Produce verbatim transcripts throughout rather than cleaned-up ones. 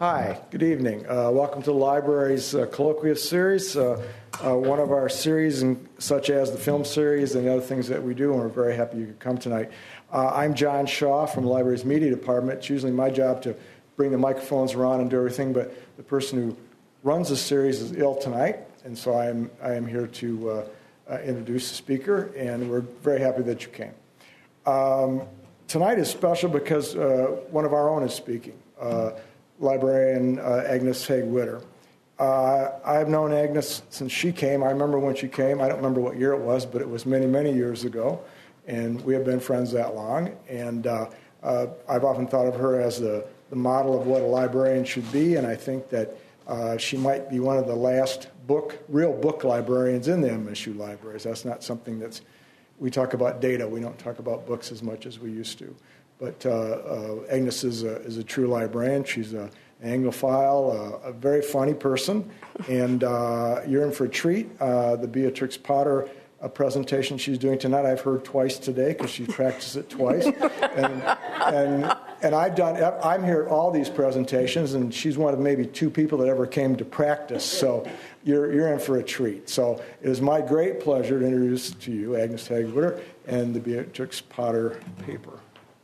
Hi, good evening. Uh, welcome to the library's uh, Colloquia series, uh, uh, one of our series, in, such as the film series and the other things that we do, and we're very happy you could come tonight. Uh, I'm John Shaw from the library's media department. It's usually my job to bring the microphones around and do everything, but the person who runs the series is ill tonight, and so I am, I am here to uh, uh, introduce the speaker, and we're very happy that you came. Um, tonight is special because uh, one of our own is speaking. Uh, librarian uh, Agnes Haig-Witter. Uh, I've known Agnes since she came. I remember when she came. I don't remember what year it was, but it was many, many years ago, and we have been friends that long. And uh, uh, I've often thought of her as the, the model of what a librarian should be, and I think that uh, she might be one of the last book, real book librarians in the M S U libraries. That's not something that's, we talk about data. We don't talk about books as much as we used to. But uh, uh, Agnes is a, is a true librarian. She's a, an Anglophile, uh, a very funny person, and uh, you're in for a treat. Uh, the Beatrix Potter uh, presentation she's doing tonight, I've heard twice today because she practiced it twice. and, and, and I've done, I'm here at all these presentations, and she's one of maybe two people that ever came to practice. So you're, you're in for a treat. So it is my great pleasure to introduce to you Agnes Haig-Witter and the Beatrix Potter paper.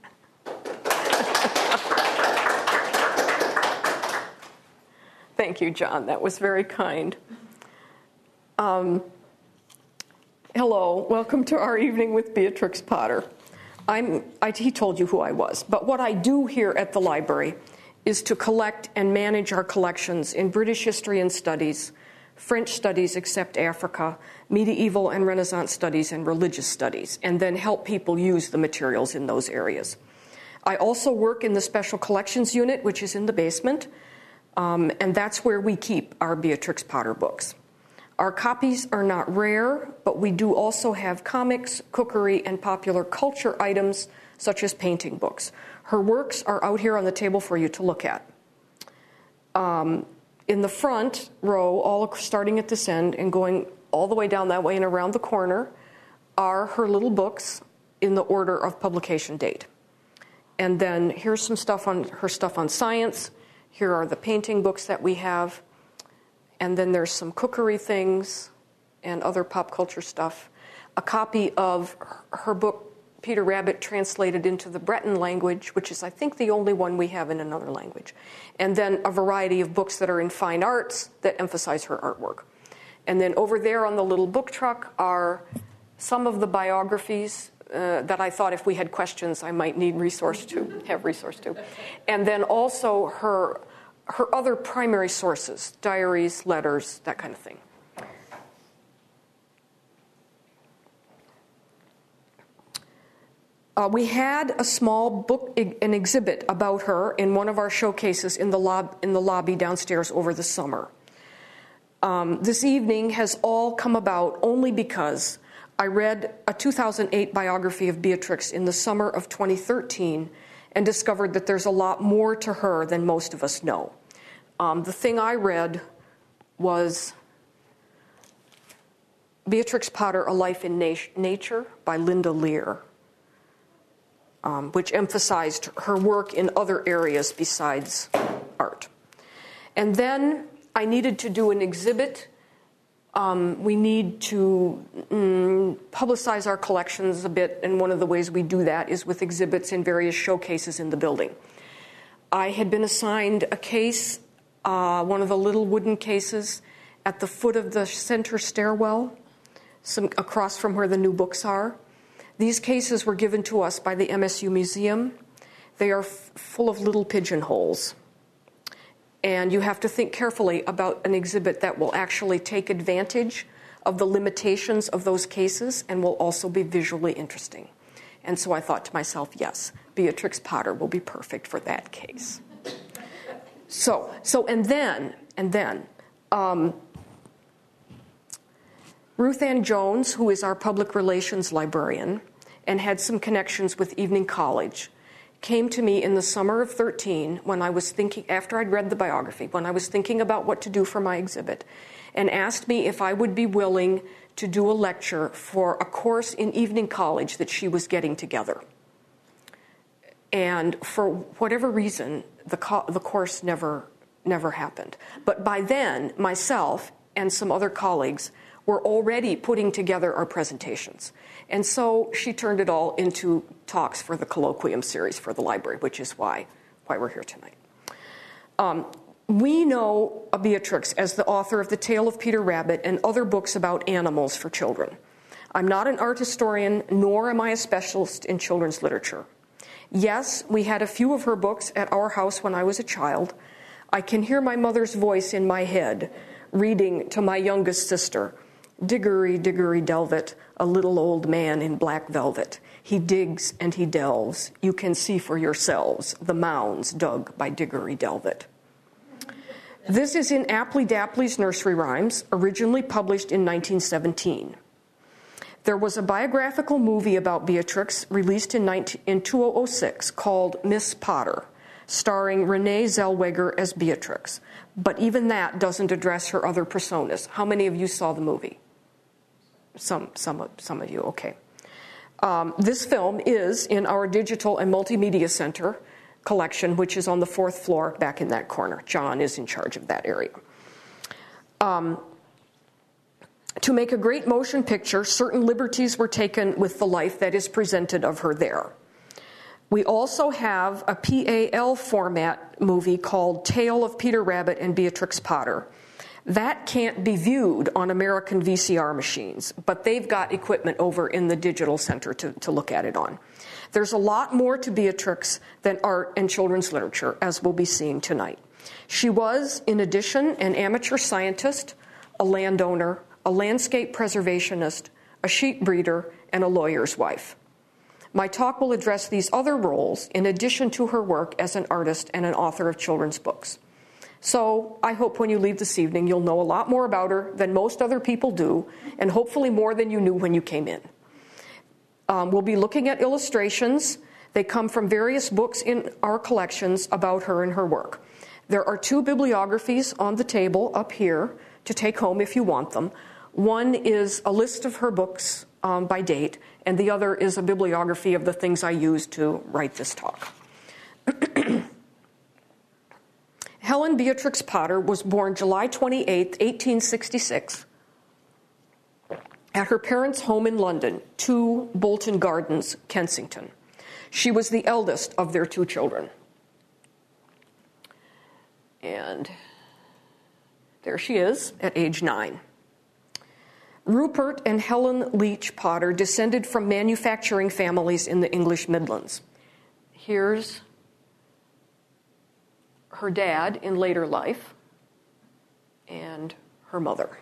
Thank you, John. That was very kind. Um, hello. Welcome to our evening with Beatrix Potter. I'm, I, he told you who I was. But what I do here at the library is to collect and manage our collections in British history and studies, French studies except Africa, medieval and Renaissance studies, and religious studies, and then help people use the materials in those areas. I also work in the Special Collections Unit, which is in the basement. Um, and that's where we keep our Beatrix Potter books. Our copies are not rare, but we do also have comics, cookery, and popular culture items, such as painting books. Her works are out here on the table for you to look at. Um, in the front row, all starting at this end and going all the way down that way and around the corner, are her little books in the order of publication date. And then here's some stuff on her stuff on science. Here are the painting books that we have, and then there's some cookery things and other pop culture stuff. A copy of her book, Peter Rabbit, translated into the Breton language, which is, I think, the only one we have in another language. And then a variety of books that are in fine arts that emphasize her artwork. And then over there on the little book truck are some of the biographies Uh, that I thought if we had questions I might need resource to, have resource to. And then also her, her other primary sources, diaries, letters, that kind of thing. Uh, we had a small book, an exhibit about her in one of our showcases in the, lob, in the lobby downstairs over the summer. Um, this evening has all come about only because I read a two thousand eight biography of Beatrix in the summer of twenty thirteen and discovered that there's a lot more to her than most of us know. Um, the thing I read was Beatrix Potter, A Life in Nat- Nature by Linda Lear, um, which emphasized her work in other areas besides art. And then I needed to do an exhibit. Um, we need to mm, publicize our collections a bit, and one of the ways we do that is with exhibits in various showcases in the building. I had been assigned a case, uh, one of the little wooden cases at the foot of the center stairwell, some, across from where the new books are. These cases were given to us by the M S U Museum. They are f- full of little pigeonholes. And you have to think carefully about an exhibit that will actually take advantage of the limitations of those cases and will also be visually interesting. And so I thought to myself, yes, Beatrix Potter will be perfect for that case. So, so and then, and then, um, Ruth Ann Jones, who is our public relations librarian and had some connections with Evening College, came to me in the summer of thirteen when I was thinking, after I'd read the biography, when I was thinking about what to do for my exhibit, and asked me if I would be willing to do a lecture for a course in Evening College that she was getting together. And for whatever reason, the, co- the course never never happened. But by then, myself and some other colleagues were already putting together our presentations. And so she turned it all into talks for the colloquium series for the library, which is why, why we're here tonight. Um, we know Beatrix as the author of The Tale of Peter Rabbit and other books about animals for children. I'm not an art historian, nor am I a specialist in children's literature. Yes, we had a few of her books at our house when I was a child. I can hear my mother's voice in my head, reading to my youngest sister, "Diggory, Diggory, Delvet, a little old man in black velvet. He digs and he delves. You can see for yourselves the mounds dug by Diggory Delvet." This is in Apley Dapley's Nursery Rhymes, originally published in nineteen seventeen. There was a biographical movie about Beatrix released in, nineteen, in two thousand six called Miss Potter, starring Renee Zellweger as Beatrix. But even that doesn't address her other personas. How many of you saw the movie? Some, some, of, some of you, okay. Um, this film is in our Digital and Multimedia Center collection, which is on the fourth floor back in that corner. John is in charge of that area. Um, To make a great motion picture, certain liberties were taken with the life that is presented of her there. We also have a P A L format movie called Tale of Peter Rabbit and Beatrix Potter. That can't be viewed on American V C R machines, but they've got equipment over in the digital center to, to look at it on. There's a lot more to Beatrix than art and children's literature, as we'll be seeing tonight. She was, in addition, an amateur scientist, a landowner, a landscape preservationist, a sheep breeder, and a lawyer's wife. My talk will address these other roles in addition to her work as an artist and an author of children's books. So I hope when you leave this evening you'll know a lot more about her than most other people do, and hopefully more than you knew when you came in. Um, we'll be looking at illustrations. They come from various books in our collections about her and her work. There are two bibliographies on the table up here to take home if you want them. One is a list of her books um, by date, and the other is a bibliography of the things I used to write this talk. Helen Beatrix Potter was born July twenty-eighth, eighteen sixty-six, at her parents' home in London, two Bolton Gardens, Kensington. She was the eldest of their two children. And there she is at age nine. Rupert and Helen Leach Potter descended from manufacturing families in the English Midlands. Here's her dad in later life and her mother.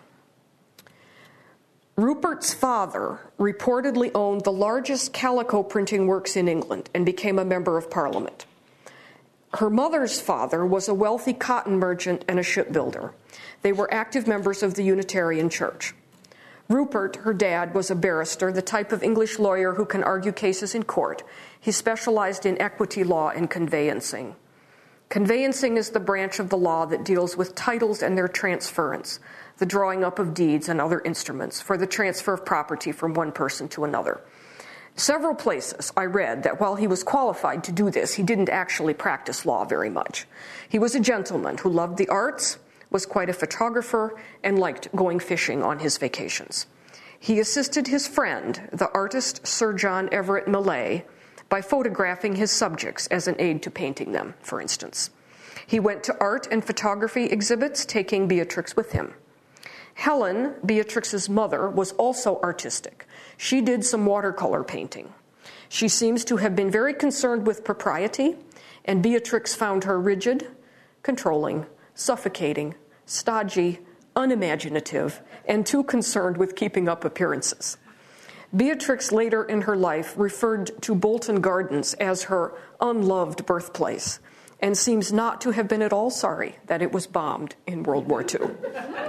Rupert's father reportedly owned the largest calico printing works in England and became a member of Parliament. Her mother's father was a wealthy cotton merchant and a shipbuilder. They were active members of the Unitarian Church. Rupert, her dad, was a barrister, the type of English lawyer who can argue cases in court. He specialized in equity law and conveyancing. Conveyancing is the branch of the law that deals with titles and their transference, the drawing up of deeds and other instruments for the transfer of property from one person to another. Several places I read that while he was qualified to do this, he didn't actually practice law very much. He was a gentleman who loved the arts, was quite a photographer, and liked going fishing on his vacations. He assisted his friend, the artist Sir John Everett Millais, by photographing his subjects as an aid to painting them, for instance. He went to art and photography exhibits, taking Beatrix with him. Helen, Beatrix's mother, was also artistic. She did some watercolor painting. She seems to have been very concerned with propriety, and Beatrix found her rigid, controlling, suffocating, stodgy, unimaginative, and too concerned with keeping up appearances. Beatrix later in her life referred to Bolton Gardens as her unloved birthplace, and seems not to have been at all sorry that it was bombed in World War Two.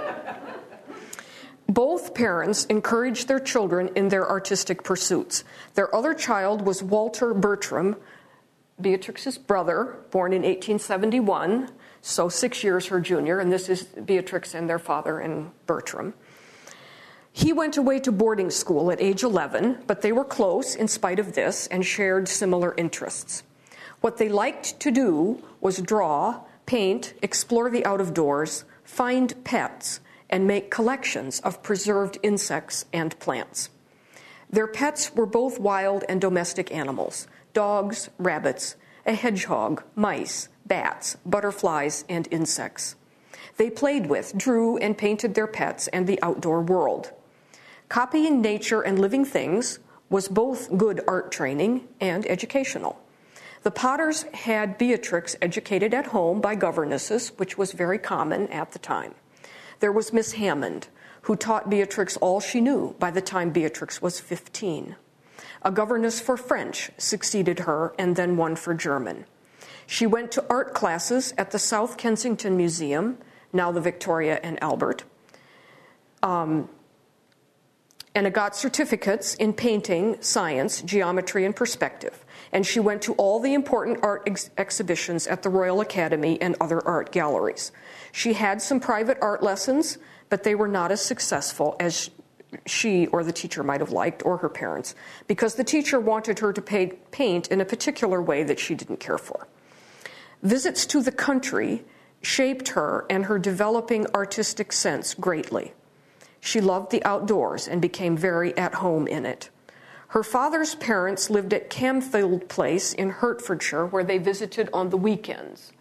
Both parents encouraged their children in their artistic pursuits. Their other child was Walter Bertram, Beatrix's brother, born in eighteen seventy-one, so six years her junior, and this is Beatrix and their father and Bertram. He went away to boarding school at age eleven, but they were close in spite of this and shared similar interests. What they liked to do was draw, paint, explore the out-of-doors, find pets, and make collections of preserved insects and plants. Their pets were both wild and domestic animals: dogs, rabbits, a hedgehog, mice, bats, butterflies, and insects. They played with, drew, and painted their pets and the outdoor world. Copying nature and living things was both good art training and educational. The Potters had Beatrix educated at home by governesses, which was very common at the time. There was Miss Hammond, who taught Beatrix all she knew by the time Beatrix was fifteen. A governess for French succeeded her, and then one for German. She went to art classes at the South Kensington Museum, now the Victoria and Albert, um, and got certificates in painting, science, geometry, and perspective. And she went to all the important art ex- exhibitions at the Royal Academy and other art galleries. She had some private art lessons, but they were not as successful as she or the teacher might have liked, or her parents, because the teacher wanted her to pay, paint in a particular way that she didn't care for. Visits to the country shaped her and her developing artistic sense greatly. She loved the outdoors and became very at home in it. Her father's parents lived at Camfield Place in Hertfordshire, where they visited on the weekends.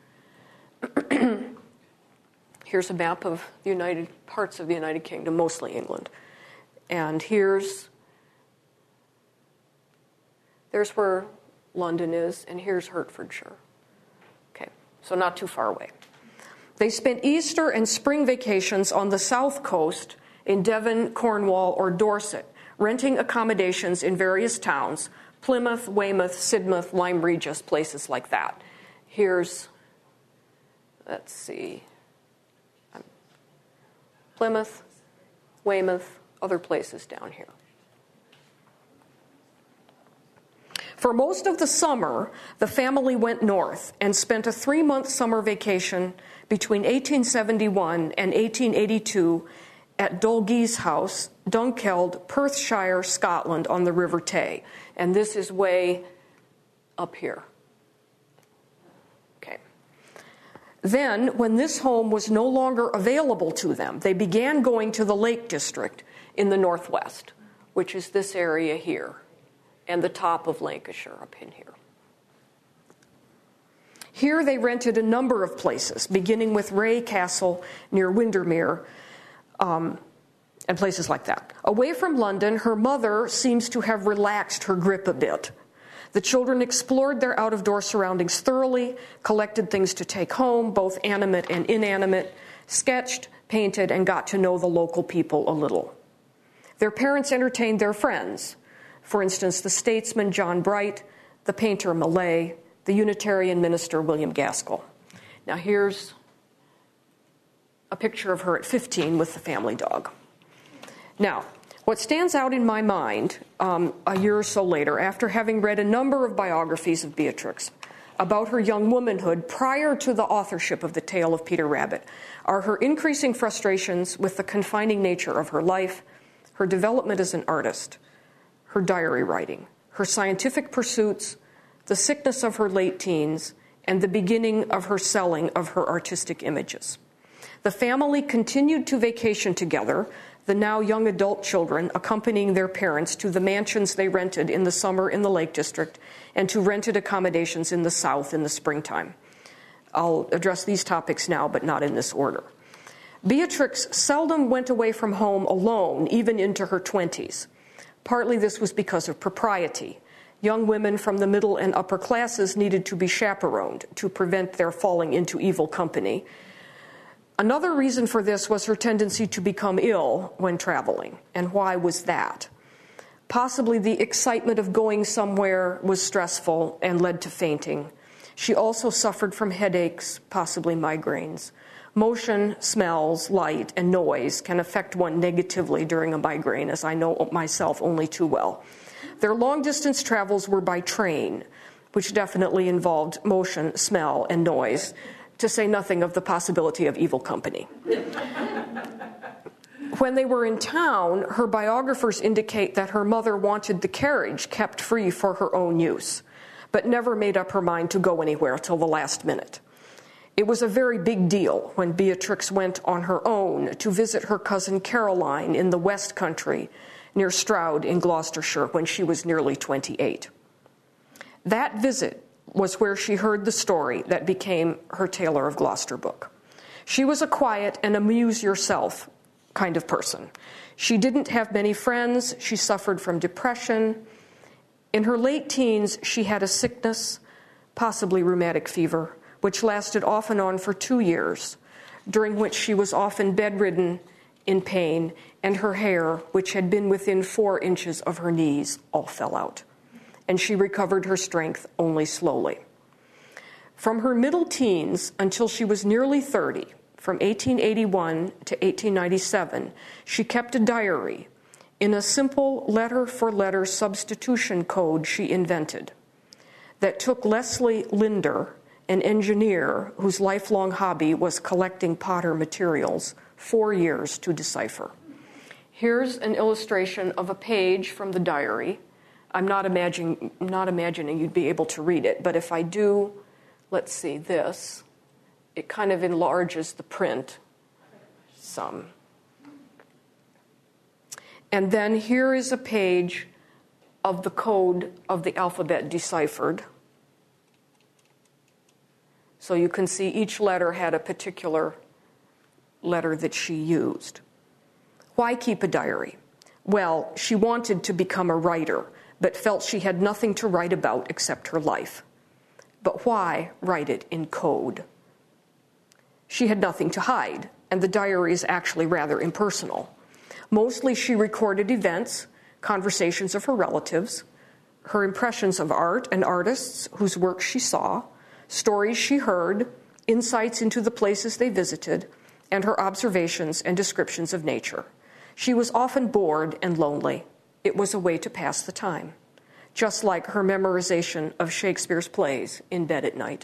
Here's a map of the United parts of the United Kingdom, mostly England. And here's there's where London is, and here's Hertfordshire. Okay, so not too far away. They spent Easter and spring vacations on the south coast in Devon, Cornwall, or Dorset, renting accommodations in various towns: Plymouth, Weymouth, Sidmouth, Lyme Regis, places like that. Here's, let's see, Plymouth, Weymouth, other places down here. For most of the summer, the family went north and spent a three-month summer vacation between eighteen seventy-one and eighteen eighty-two at Dolgees House, Dunkeld, Perthshire, Scotland, on the River Tay. And this is way up here. Okay. Then, when this home was no longer available to them, they began going to the Lake District in the northwest, which is this area here, and the top of Lancashire up in here. Here they rented a number of places, beginning with Ray Castle near Windermere, um, and places like that. Away from London, her mother seems to have relaxed her grip a bit. The children explored their out-of-door surroundings thoroughly, collected things to take home, both animate and inanimate, sketched, painted, and got to know the local people a little. Their parents entertained their friends. For instance, the statesman John Bright, the painter Millais, the Unitarian minister William Gaskell. Now here's a picture of her at fifteen with the family dog. Now, what stands out in my mind um, a year or so later, after having read a number of biographies of Beatrix about her young womanhood prior to the authorship of The Tale of Peter Rabbit, are her increasing frustrations with the confining nature of her life, her development as an artist, her diary writing, her scientific pursuits, the sickness of her late teens, and the beginning of her selling of her artistic images. The family continued to vacation together, the now young adult children accompanying their parents to the mansions they rented in the summer in the Lake District and to rented accommodations in the South in the springtime. I'll address these topics now, but not in this order. Beatrix seldom went away from home alone, even into her twenties. Partly this was because of propriety. Young women from the middle and upper classes needed to be chaperoned to prevent their falling into evil company. Another reason for this was her tendency to become ill when traveling. And why was that? Possibly the excitement of going somewhere was stressful and led to fainting. She also suffered from headaches, possibly migraines. Motion, smells, light, and noise can affect one negatively during a migraine, as I know myself only too well. Their long-distance travels were by train, which definitely involved motion, smell, and noise, to say nothing of the possibility of evil company. When they were in town, her biographers indicate that her mother wanted the carriage kept free for her own use, but never made up her mind to go anywhere till the last minute. It was a very big deal when Beatrix went on her own to visit her cousin Caroline in the West Country near Stroud in Gloucestershire when she was nearly twenty-eight. That visit was where she heard the story that became her Taylor of Gloucester book. She was a quiet and amuse-yourself kind of person. She didn't have many friends. She suffered from depression. In her late teens, she had a sickness, possibly rheumatic fever, which lasted off and on for two years, during which she was often bedridden in pain, and her hair, which had been within four inches of her knees, all fell out. And she recovered her strength only slowly. From her middle teens until she was nearly thirty, from eighteen eighty-one to eighteen ninety-seven, she kept a diary in a simple letter-for-letter substitution code she invented that took Leslie Linder, an engineer whose lifelong hobby was collecting Potter materials, four years to decipher. Here's an illustration of a page from the diary. I'm not imagining, not imagining you'd be able to read it, but if I do, let's see, this, it kind of enlarges the print some. And then here is a page of the code of the alphabet deciphered. So you can see each letter had a particular letter that she used. Why keep a diary? Well, she wanted to become a writer, but felt she had nothing to write about except her life. But why write it in code? She had nothing to hide, and the diary is actually rather impersonal. Mostly she recorded events, conversations of her relatives, her impressions of art and artists whose work she saw, stories she heard, insights into the places they visited, and her observations and descriptions of nature. She was often bored and lonely. It was a way to pass the time, just like her memorization of Shakespeare's plays in bed at night.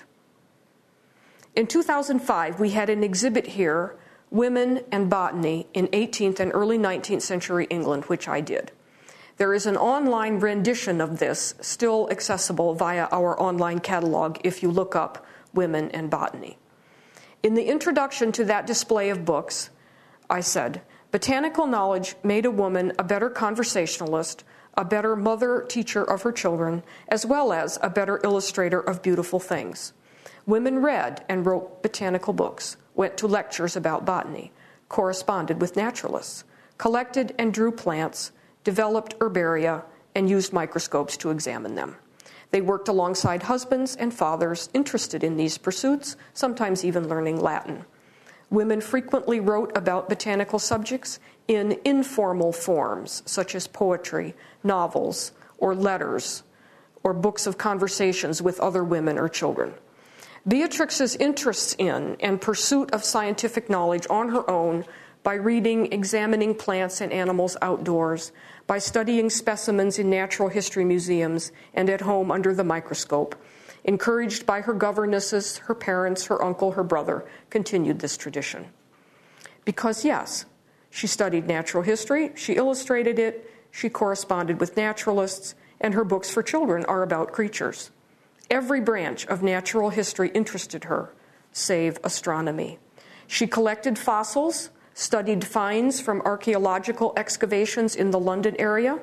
In two thousand five, we had an exhibit here, Women and Botany in eighteenth and early nineteenth century England, which I did. There is an online rendition of this still accessible via our online catalog if you look up Women and Botany. In the introduction to that display of books, I said, botanical knowledge made a woman a better conversationalist, a better mother teacher of her children, as well as a better illustrator of beautiful things. Women read and wrote botanical books, went to lectures about botany, corresponded with naturalists, collected and drew plants, developed herbaria, and used microscopes to examine them. They worked alongside husbands and fathers interested in these pursuits, sometimes even learning Latin. Women frequently wrote about botanical subjects in informal forms, such as poetry, novels, or letters, or books of conversations with other women or children. Beatrix's interests in and pursuit of scientific knowledge on her own by reading, examining plants and animals outdoors, by studying specimens in natural history museums and at home under the microscope, encouraged by her governesses, her parents, her uncle, her brother, continued this tradition. Because, yes, she studied natural history, she illustrated it, she corresponded with naturalists, and her books for children are about creatures. Every branch of natural history interested her, save astronomy. She collected fossils, studied finds from archaeological excavations in the London area,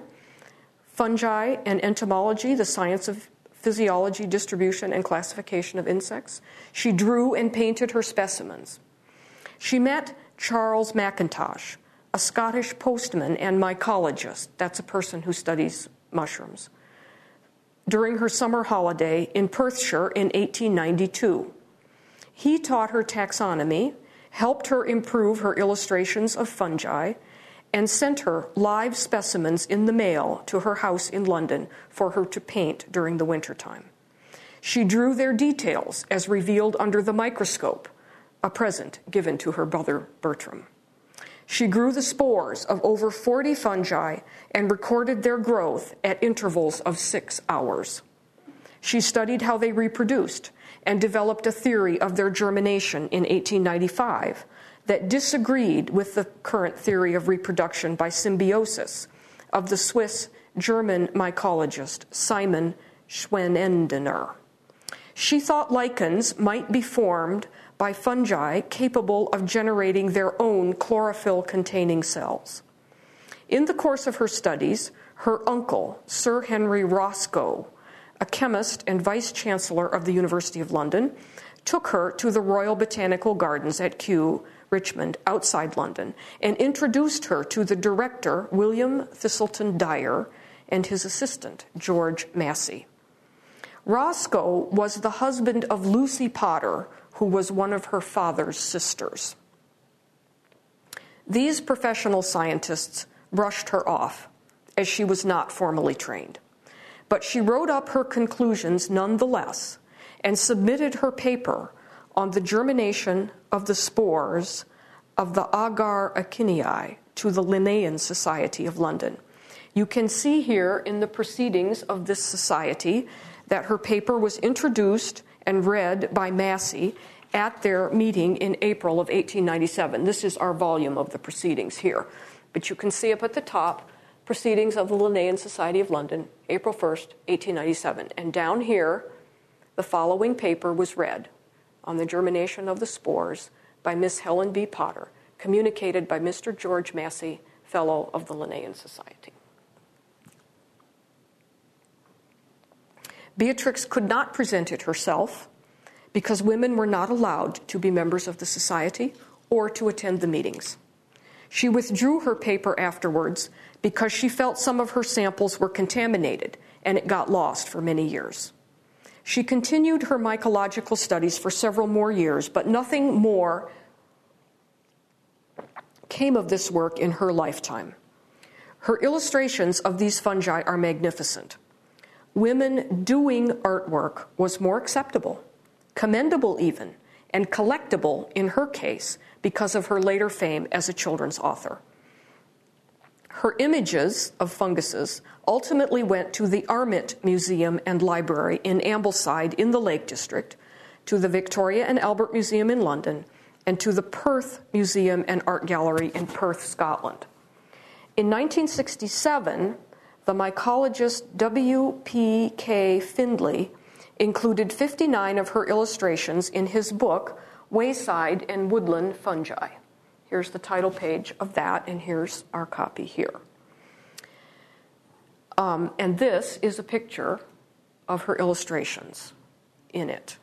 fungi and entomology, the science of physiology, distribution, and classification of insects. She drew and painted her specimens. She met Charles Mackintosh, a Scottish postman and mycologist, that's a person who studies mushrooms, during her summer holiday in Perthshire in eighteen ninety-two. He taught her taxonomy, helped her improve her illustrations of fungi, and sent her live specimens in the mail to her house in London for her to paint during the wintertime. She drew their details as revealed under the microscope, a present given to her brother Bertram. She grew the spores of over forty fungi and recorded their growth at intervals of six hours. She studied how they reproduced and developed a theory of their germination in eighteen ninety-five that disagreed with the current theory of reproduction by symbiosis of the Swiss-German mycologist Simon Schwenendener. She thought lichens might be formed by fungi capable of generating their own chlorophyll-containing cells. In the course of her studies, her uncle, Sir Henry Roscoe, a chemist and vice-chancellor of the University of London, took her to the Royal Botanical Gardens at Kew, Richmond, outside London, and introduced her to the director, William Thistleton Dyer, and his assistant, George Massey. Roscoe was the husband of Lucy Potter, who was one of her father's sisters. These professional scientists brushed her off, as she was not formally trained. But she wrote up her conclusions nonetheless and submitted her paper on the germination of the spores of the Agar Aciniae to the Linnaean Society of London. You can see here in the proceedings of this society that her paper was introduced and read by Massey at their meeting in April of eighteen ninety-seven. This is our volume of the proceedings here. But you can see up at the top, Proceedings of the Linnaean Society of London, April first, eighteen ninety-seven. And down here, the following paper was read on the germination of the spores by Miss Helen B. Potter, communicated by Mister George Massey, Fellow of the Linnaean Society. Beatrix could not present it herself because women were not allowed to be members of the society or to attend the meetings. She withdrew her paper afterwards because she felt some of her samples were contaminated and it got lost for many years. She continued her mycological studies for several more years, but nothing more came of this work in her lifetime. Her illustrations of these fungi are magnificent. Women doing artwork was more acceptable, commendable even, and collectible in her case because of her later fame as a children's author. Her images of funguses ultimately went to the Armitt Museum and Library in Ambleside in the Lake District, to the Victoria and Albert Museum in London, and to the Perth Museum and Art Gallery in Perth, Scotland. In nineteen sixty-seven, the mycologist W P K Findlay included fifty-nine of her illustrations in his book, Wayside and Woodland Fungi. Here's the title page of that, and here's our copy here. Um, and this is a picture of her illustrations in it.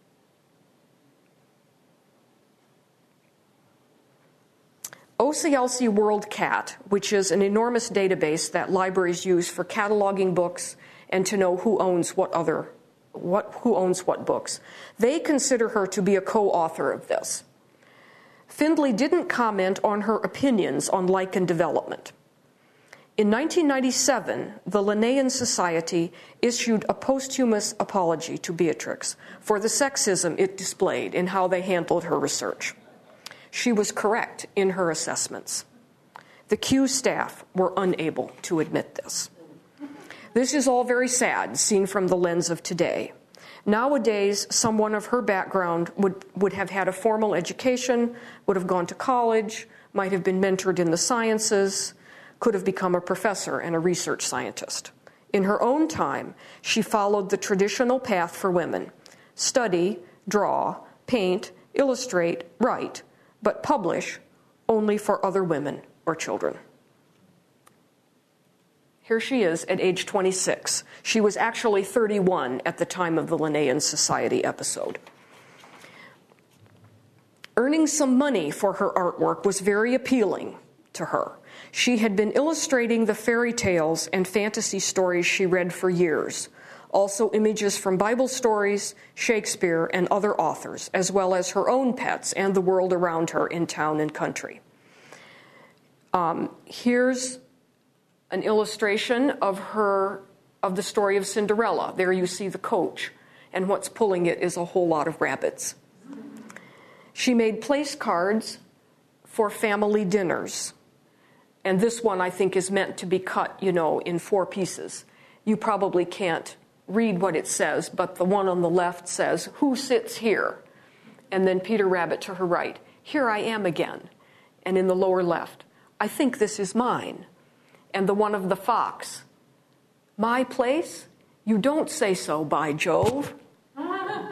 O C L C WorldCat, which is an enormous database that libraries use for cataloging books and to know who owns what other, what, who owns what books, they consider her to be a co-author of this. Findlay didn't comment on her opinions on lichen development. In nineteen ninety-seven, the Linnaean Society issued a posthumous apology to Beatrix for the sexism it displayed in how they handled her research. She was correct in her assessments. The Kew staff were unable to admit this. This is all very sad, seen from the lens of today. Nowadays, someone of her background would, would have had a formal education, would have gone to college, might have been mentored in the sciences, could have become a professor and a research scientist. In her own time, she followed the traditional path for women: study, draw, paint, illustrate, write, but publish only for other women or children. Here she is at age twenty-six. She was actually thirty-one at the time of the Linnaean Society episode. Earning some money for her artwork was very appealing to her. She had been illustrating the fairy tales and fantasy stories she read for years, also images from Bible stories, Shakespeare, and other authors, as well as her own pets and the world around her in town and country. Um, here's an illustration of her, of the story of Cinderella. There you see the coach, and what's pulling it is a whole lot of rabbits. She made place cards for family dinners, and this one I think is meant to be cut, you know, in four pieces. You probably can't read what it says, but the one on the left says, "Who sits here?" And then Peter Rabbit to her right, "Here I am again." And in the lower left, "I think this is mine." And the one of the fox, "My place? You don't say so, by Jove."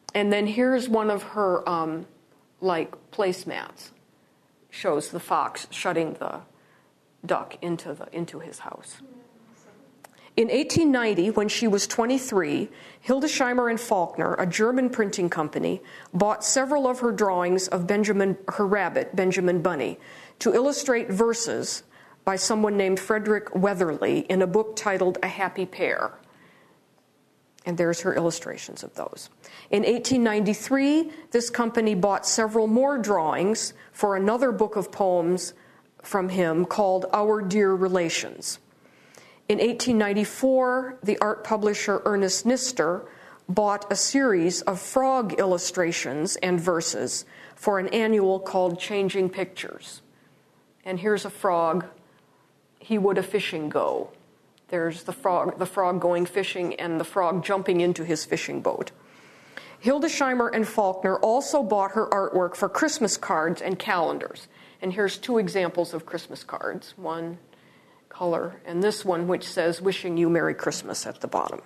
And then here's one of her, um, like, placemats. Shows the fox shutting the duck into the into his house. In eighteen ninety, when she was twenty-three, Hildesheimer and Faulkner, a German printing company, bought several of her drawings of Benjamin, her rabbit, Benjamin Bunny, to illustrate verses by someone named Frederick Weatherly in a book titled A Happy Pair. And there's her illustrations of those. In eighteen ninety-three, this company bought several more drawings for another book of poems from him called Our Dear Relations. In eighteen ninety-four, the art publisher Ernest Nister bought a series of frog illustrations and verses for an annual called Changing Pictures. And here's a frog. He would a fishing go. There's the frog, the frog going fishing and the frog jumping into his fishing boat. Hildesheimer and Faulkner also bought her artwork for Christmas cards and calendars. And here's two examples of Christmas cards. One color, and this one which says, "Wishing you Merry Christmas" at the bottom.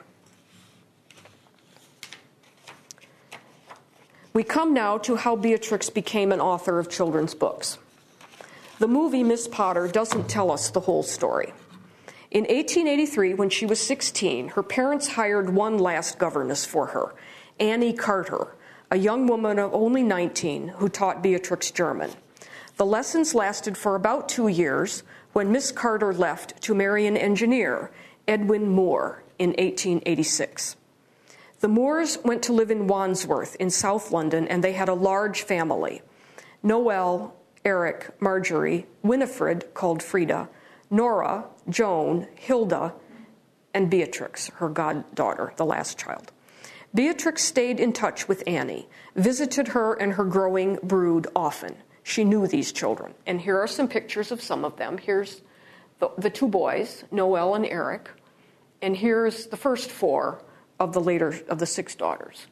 We come now to how Beatrix became an author of children's books. The movie Miss Potter doesn't tell us the whole story. In eighteen eighty-three, when she was sixteen, her parents hired one last governess for her, Annie Carter, a young woman of only nineteen who taught Beatrix German. The lessons lasted for about two years when Miss Carter left to marry an engineer, Edwin Moore, in eighteen eighty-six. The Moores went to live in Wandsworth in South London, and they had a large family. Noel, Eric, Marjorie, Winifred, called Frida, Nora, Joan, Hilda, and Beatrix, her goddaughter, the last child. Beatrix stayed in touch with Annie, visited her and her growing brood often. She knew these children. And here are some pictures of some of them. Here's the, the two boys, Noel and Eric. And here's the first four of the later of the six daughters.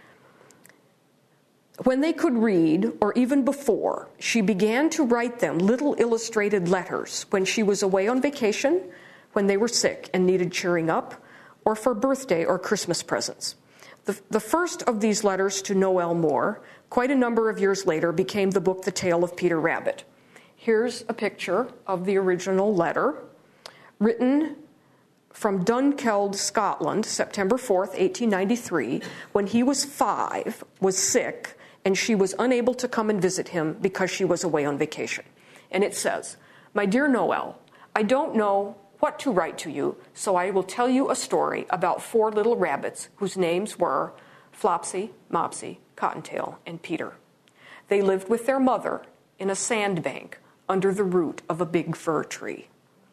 When they could read, or even before, she began to write them little illustrated letters when she was away on vacation, when they were sick and needed cheering up, or for birthday or Christmas presents. The, the first of these letters to Noel Moore, quite a number of years later, became the book The Tale of Peter Rabbit. Here's a picture of the original letter, written from Dunkeld, Scotland, September fourth, eighteen ninety-three, when he was five, was sick, and she was unable to come and visit him because she was away on vacation. And it says, "My dear Noel, I don't know what to write to you, so I will tell you a story about four little rabbits whose names were Flopsy, Mopsy, Cottontail, and Peter. They lived with their mother in a sandbank under the root of a big fir tree."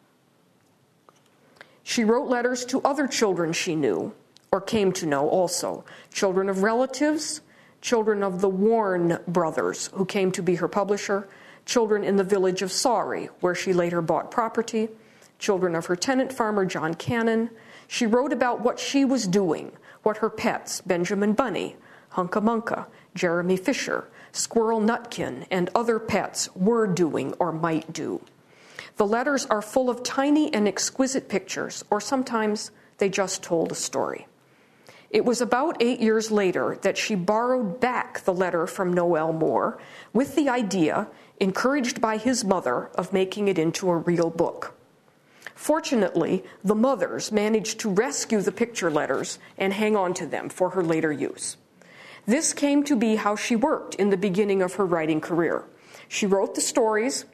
She wrote letters to other children she knew, or came to know also, children of relatives, children of the Warne brothers, who came to be her publisher, children in the village of Sawrey, where she later bought property, children of her tenant farmer, John Cannon. She wrote about what she was doing, what her pets, Benjamin Bunny, Hunca Munca, Jeremy Fisher, Squirrel Nutkin, and other pets were doing or might do. The letters are full of tiny and exquisite pictures, or sometimes they just told a story. It was about eight years later that she borrowed back the letter from Noel Moore with the idea, encouraged by his mother, of making it into a real book. Fortunately, the mothers managed to rescue the picture letters and hang on to them for her later use. This came to be how she worked in the beginning of her writing career. She wrote the stories,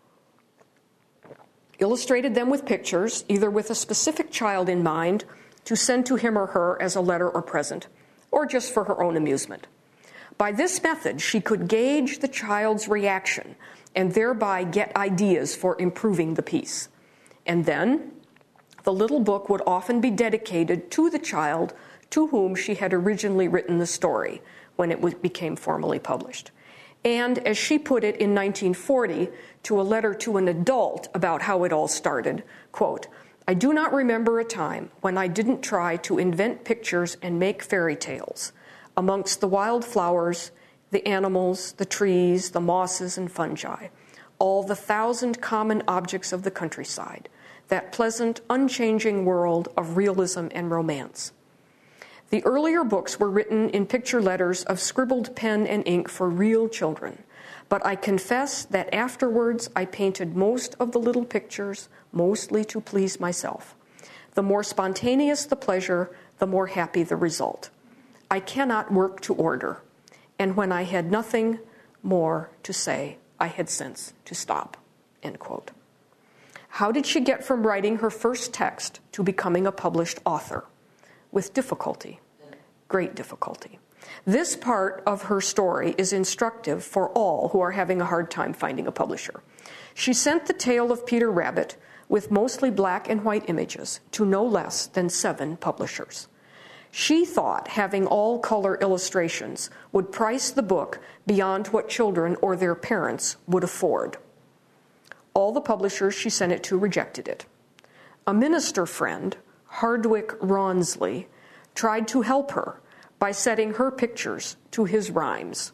illustrated them with pictures, either with a specific child in mind, to send to him or her as a letter or present, or just for her own amusement. By this method, she could gauge the child's reaction and thereby get ideas for improving the piece. And then, the little book would often be dedicated to the child to whom she had originally written the story when it became formally published. And, as she put it in nineteen forty to a letter to an adult about how it all started, quote, "I do not remember a time when I didn't try to invent pictures and make fairy tales amongst the wild flowers, the animals, the trees, the mosses and fungi, all the thousand common objects of the countryside, that pleasant, unchanging world of realism and romance. The earlier books were written in picture letters of scribbled pen and ink for real children, but I confess that afterwards I painted most of the little pictures, mostly to please myself. The more spontaneous the pleasure, the more happy the result. I cannot work to order, and when I had nothing more to say, I had sense to stop." End quote. How did she get from writing her first text to becoming a published author? With difficulty, great difficulty. This part of her story is instructive for all who are having a hard time finding a publisher. She sent The Tale of Peter Rabbit, with mostly black and white images, to no less than seven publishers. She thought having all color illustrations would price the book beyond what children or their parents would afford. All the publishers she sent it to rejected it. A minister friend, Hardwick Rawnsley, tried to help her by setting her pictures to his rhymes.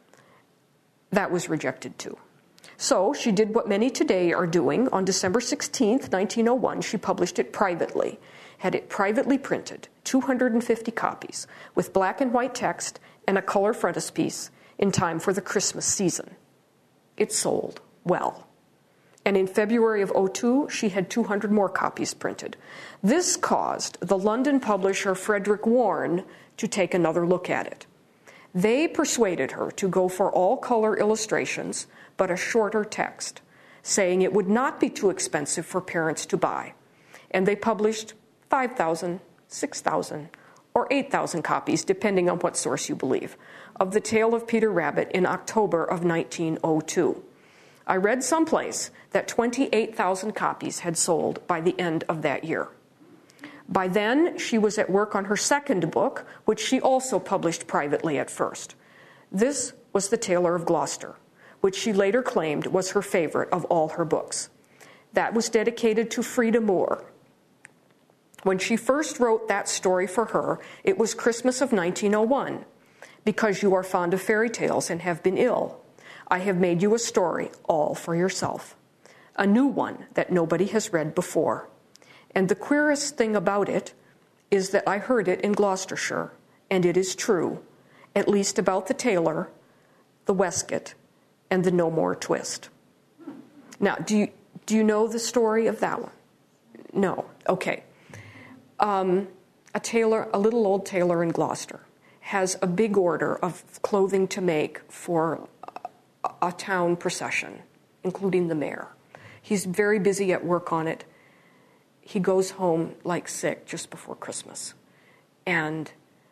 That was rejected too. So she did what many today are doing. On December sixteenth, nineteen oh one, she published it privately, had it privately printed, two hundred fifty copies, with black and white text and a color frontispiece in time for the Christmas season. It sold well. And in February of oh two, she had two hundred more copies printed. This caused the London publisher Frederick Warne to take another look at it. They persuaded her to go for all-color illustrations, but a shorter text, saying it would not be too expensive for parents to buy. And they published five thousand, six thousand, or eight thousand copies, depending on what source you believe, of The Tale of Peter Rabbit in October of nineteen oh two. I read someplace that twenty-eight thousand copies had sold by the end of that year. By then, she was at work on her second book, which she also published privately at first. This was The Tailor of Gloucester, which she later claimed was her favorite of all her books. That was dedicated to Frida Moore. When she first wrote that story for her, it was Christmas of nineteen oh one. "Because you are fond of fairy tales and have been ill, I have made you a story all for yourself. A new one that nobody has read before. And the queerest thing about it is that I heard it in Gloucestershire, and it is true, at least about the tailor, the waistcoat, and the no more twist." Now, do you, do you know the story of that one? No. Okay. Um, a tailor, a little old tailor in Gloucester, has a big order of clothing to make for a, a town procession, including the mayor. He's very busy at work on it. He goes home like sick just before Christmas. And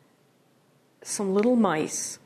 some little mice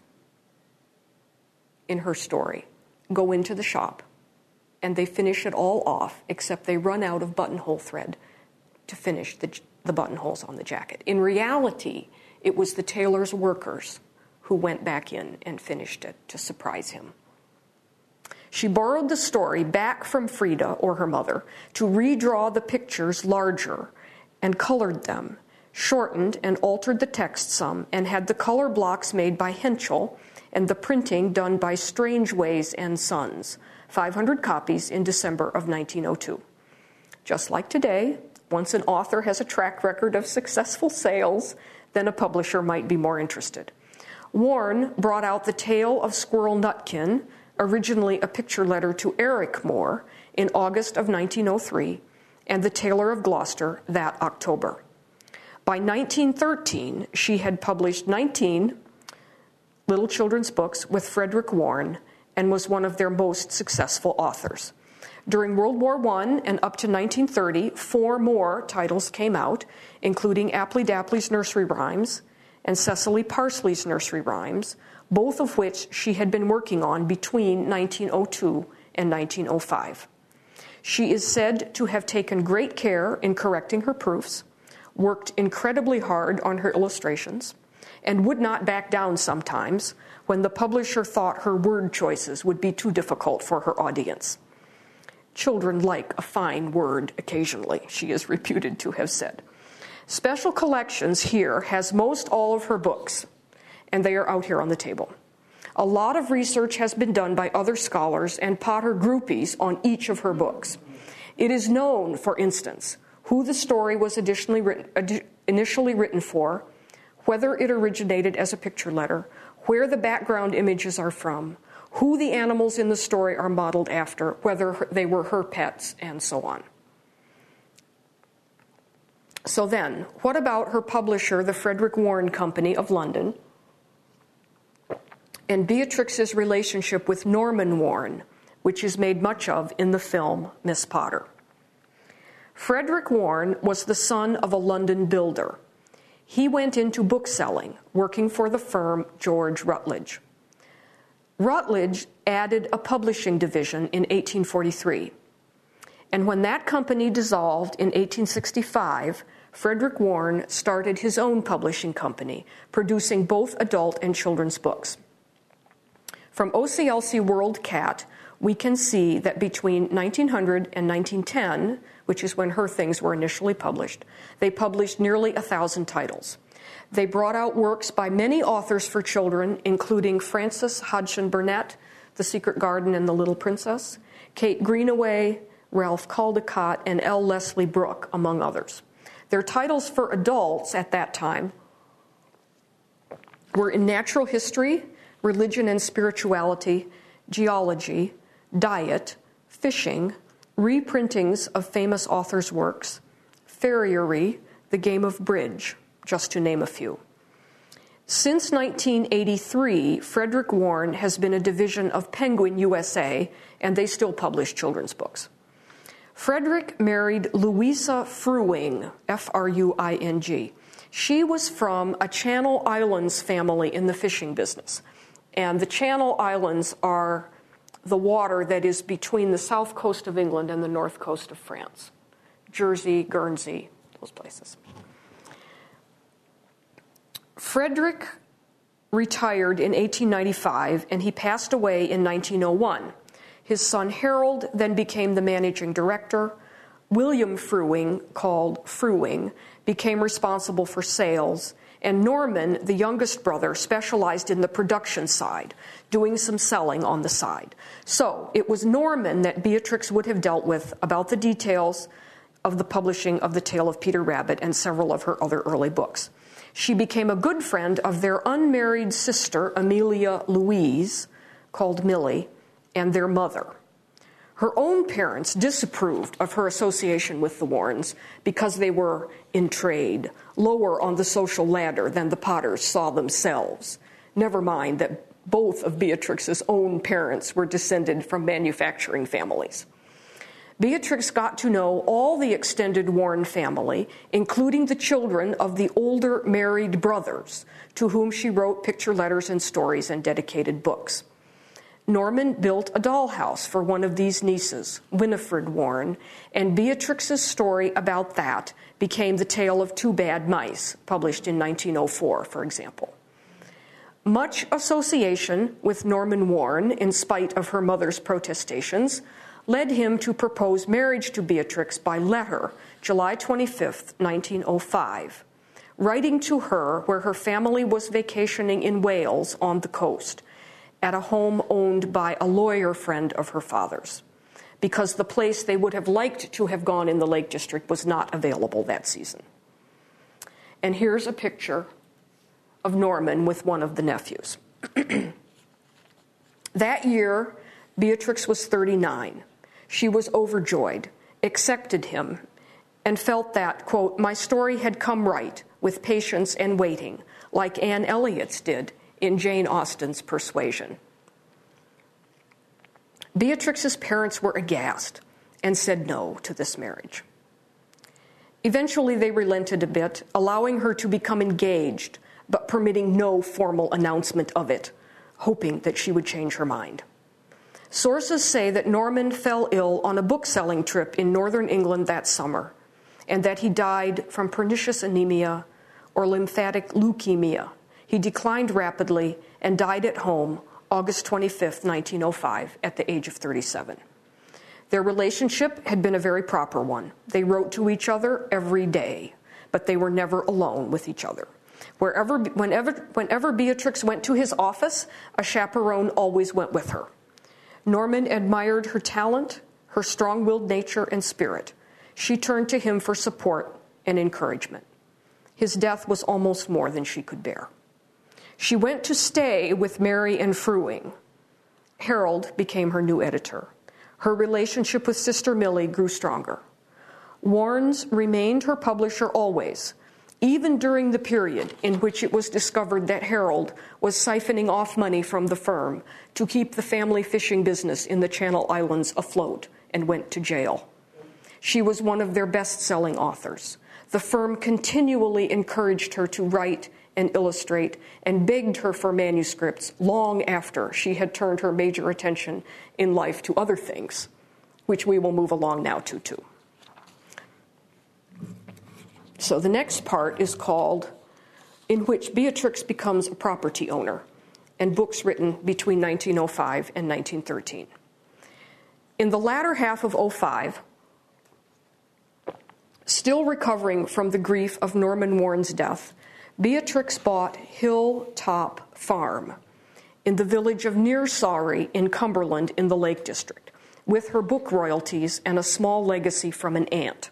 in her story go into the shop, and they finish it all off, except they run out of buttonhole thread to finish the, the buttonholes on the jacket. In reality, it was the tailor's workers who went back in and finished it to surprise him. She borrowed the story back from Frida, or her mother, to redraw the pictures larger and colored them, shortened and altered the text some, and had the color blocks made by Henschel and the printing done by Strangeways and Sons, five hundred copies in December of nineteen oh two. Just like today, once an author has a track record of successful sales, then a publisher might be more interested. Warne brought out The Tale of Squirrel Nutkin, originally a picture letter to Eric Moore, in August of nineteen oh three, and The Tailor of Gloucester that October. By nineteen thirteen, she had published nineteen little children's books with Frederick Warne and was one of their most successful authors. During World War One and up to nineteen thirty, four more titles came out, including Apley Dapley's Nursery Rhymes and Cecily Parsley's Nursery Rhymes, both of which she had been working on between nineteen oh two and nineteen oh five. She is said to have taken great care in correcting her proofs, worked incredibly hard on her illustrations, and would not back down sometimes when the publisher thought her word choices would be too difficult for her audience. Children like a fine word occasionally, she is reputed to have said. Special Collections here has most all of her books, and they are out here on the table. A lot of research has been done by other scholars and Potter groupies on each of her books. It is known, for instance, who the story was additionally written, ad- initially written for, whether it originated as a picture letter, where the background images are from, who the animals in the story are modeled after, whether they were her pets, and so on. So then, what about her publisher, the Frederick Warne Company of London, and Beatrix's relationship with Norman Warne, which is made much of in the film Miss Potter? Frederick Warne was the son of a London builder. He went into bookselling, working for the firm George Routledge. Routledge added a publishing division in eighteen forty-three. And when that company dissolved in eighteen sixty-five, Frederick Warne started his own publishing company, producing both adult and children's books. From O C L C World Cat, we can see that between nineteen hundred and nineteen ten, which is when her things were initially published, they published nearly a thousand titles. They brought out works by many authors for children, including Frances Hodgson Burnett, The Secret Garden and the Little Princess, Kate Greenaway, Ralph Caldecott, and L. Leslie Brooke, among others. Their titles for adults at that time were in natural history, religion and spirituality, geology, diet, fishing, reprintings of famous authors' works, farriery, the game of bridge, just to name a few. Since nineteen eighty-three, Frederick Warne has been a division of Penguin U S A, and they still publish children's books. Frederick married Louisa Fruing, F R U I N G. She was from a Channel Islands family in the fishing business. And the Channel Islands are the water that is between the south coast of England and the north coast of France. Jersey, Guernsey, those places. Frederick retired in eighteen ninety-five, and he passed away in nineteen oh one. His son Harold then became the managing director. William Fruing, called Fruing, became responsible for sales, and Norman, the youngest brother, specialized in the production side, doing some selling on the side. So it was Norman that Beatrix would have dealt with about the details of the publishing of The Tale of Peter Rabbit and several of her other early books. She became a good friend of their unmarried sister, Amelia Louise, called Millie, and their mother. Her own parents disapproved of her association with the Warrens because they were in trade, lower on the social ladder than the Potters saw themselves. Never mind that both of Beatrix's own parents were descended from manufacturing families. Beatrix got to know all the extended Warren family, including the children of the older married brothers, to whom she wrote picture letters and stories and dedicated books. Norman built a dollhouse for one of these nieces, Winifred Warren, and Beatrix's story about that became The Tale of Two Bad Mice, published in nineteen oh four, for example. Much association with Norman Warren, in spite of her mother's protestations, led him to propose marriage to Beatrix by letter, July twenty-fifth, nineteen oh five, writing to her where her family was vacationing in Wales on the coast, at a home owned by a lawyer friend of her father's, because the place they would have liked to have gone in the Lake District was not available that season. And here's a picture of Norman with one of the nephews. That year, Beatrix was thirty-nine. She was overjoyed, accepted him, and felt that, quote, my story had come right with patience and waiting, like Anne Elliot's did in Jane Austen's Persuasion. Beatrix's parents were aghast and said no to this marriage. Eventually, they relented a bit, allowing her to become engaged, but permitting no formal announcement of it, hoping that she would change her mind. Sources say that Norman fell ill on a book-selling trip in northern England that summer, and that he died from pernicious anemia or lymphatic leukemia. He declined rapidly and died at home August twenty-fifth, nineteen oh five, at the age of thirty-seven. Their relationship had been a very proper one. They wrote to each other every day, but they were never alone with each other. Wherever, whenever, whenever Beatrix went to his office, a chaperone always went with her. Norman admired her talent, her strong-willed nature and spirit. She turned to him for support and encouragement. His death was almost more than she could bear. She went to stay with Mary and Fruing. Harold became her new editor. Her relationship with Sister Millie grew stronger. Warren's remained her publisher always, even during the period in which it was discovered that Harold was siphoning off money from the firm to keep the family fishing business in the Channel Islands afloat and went to jail. She was one of their best-selling authors. The firm continually encouraged her to write and illustrate and begged her for manuscripts long after she had turned her major attention in life to other things, which we will move along now to too. So the next part is called In Which Beatrix Becomes a Property Owner, and books written between nineteen oh five and nineteen thirteen. In the latter half of oh five, still recovering from the grief of Norman Warren's death, Beatrix bought Hilltop Farm in the village of Nearsaury in Cumberland in the Lake District, with her book royalties and a small legacy from an aunt.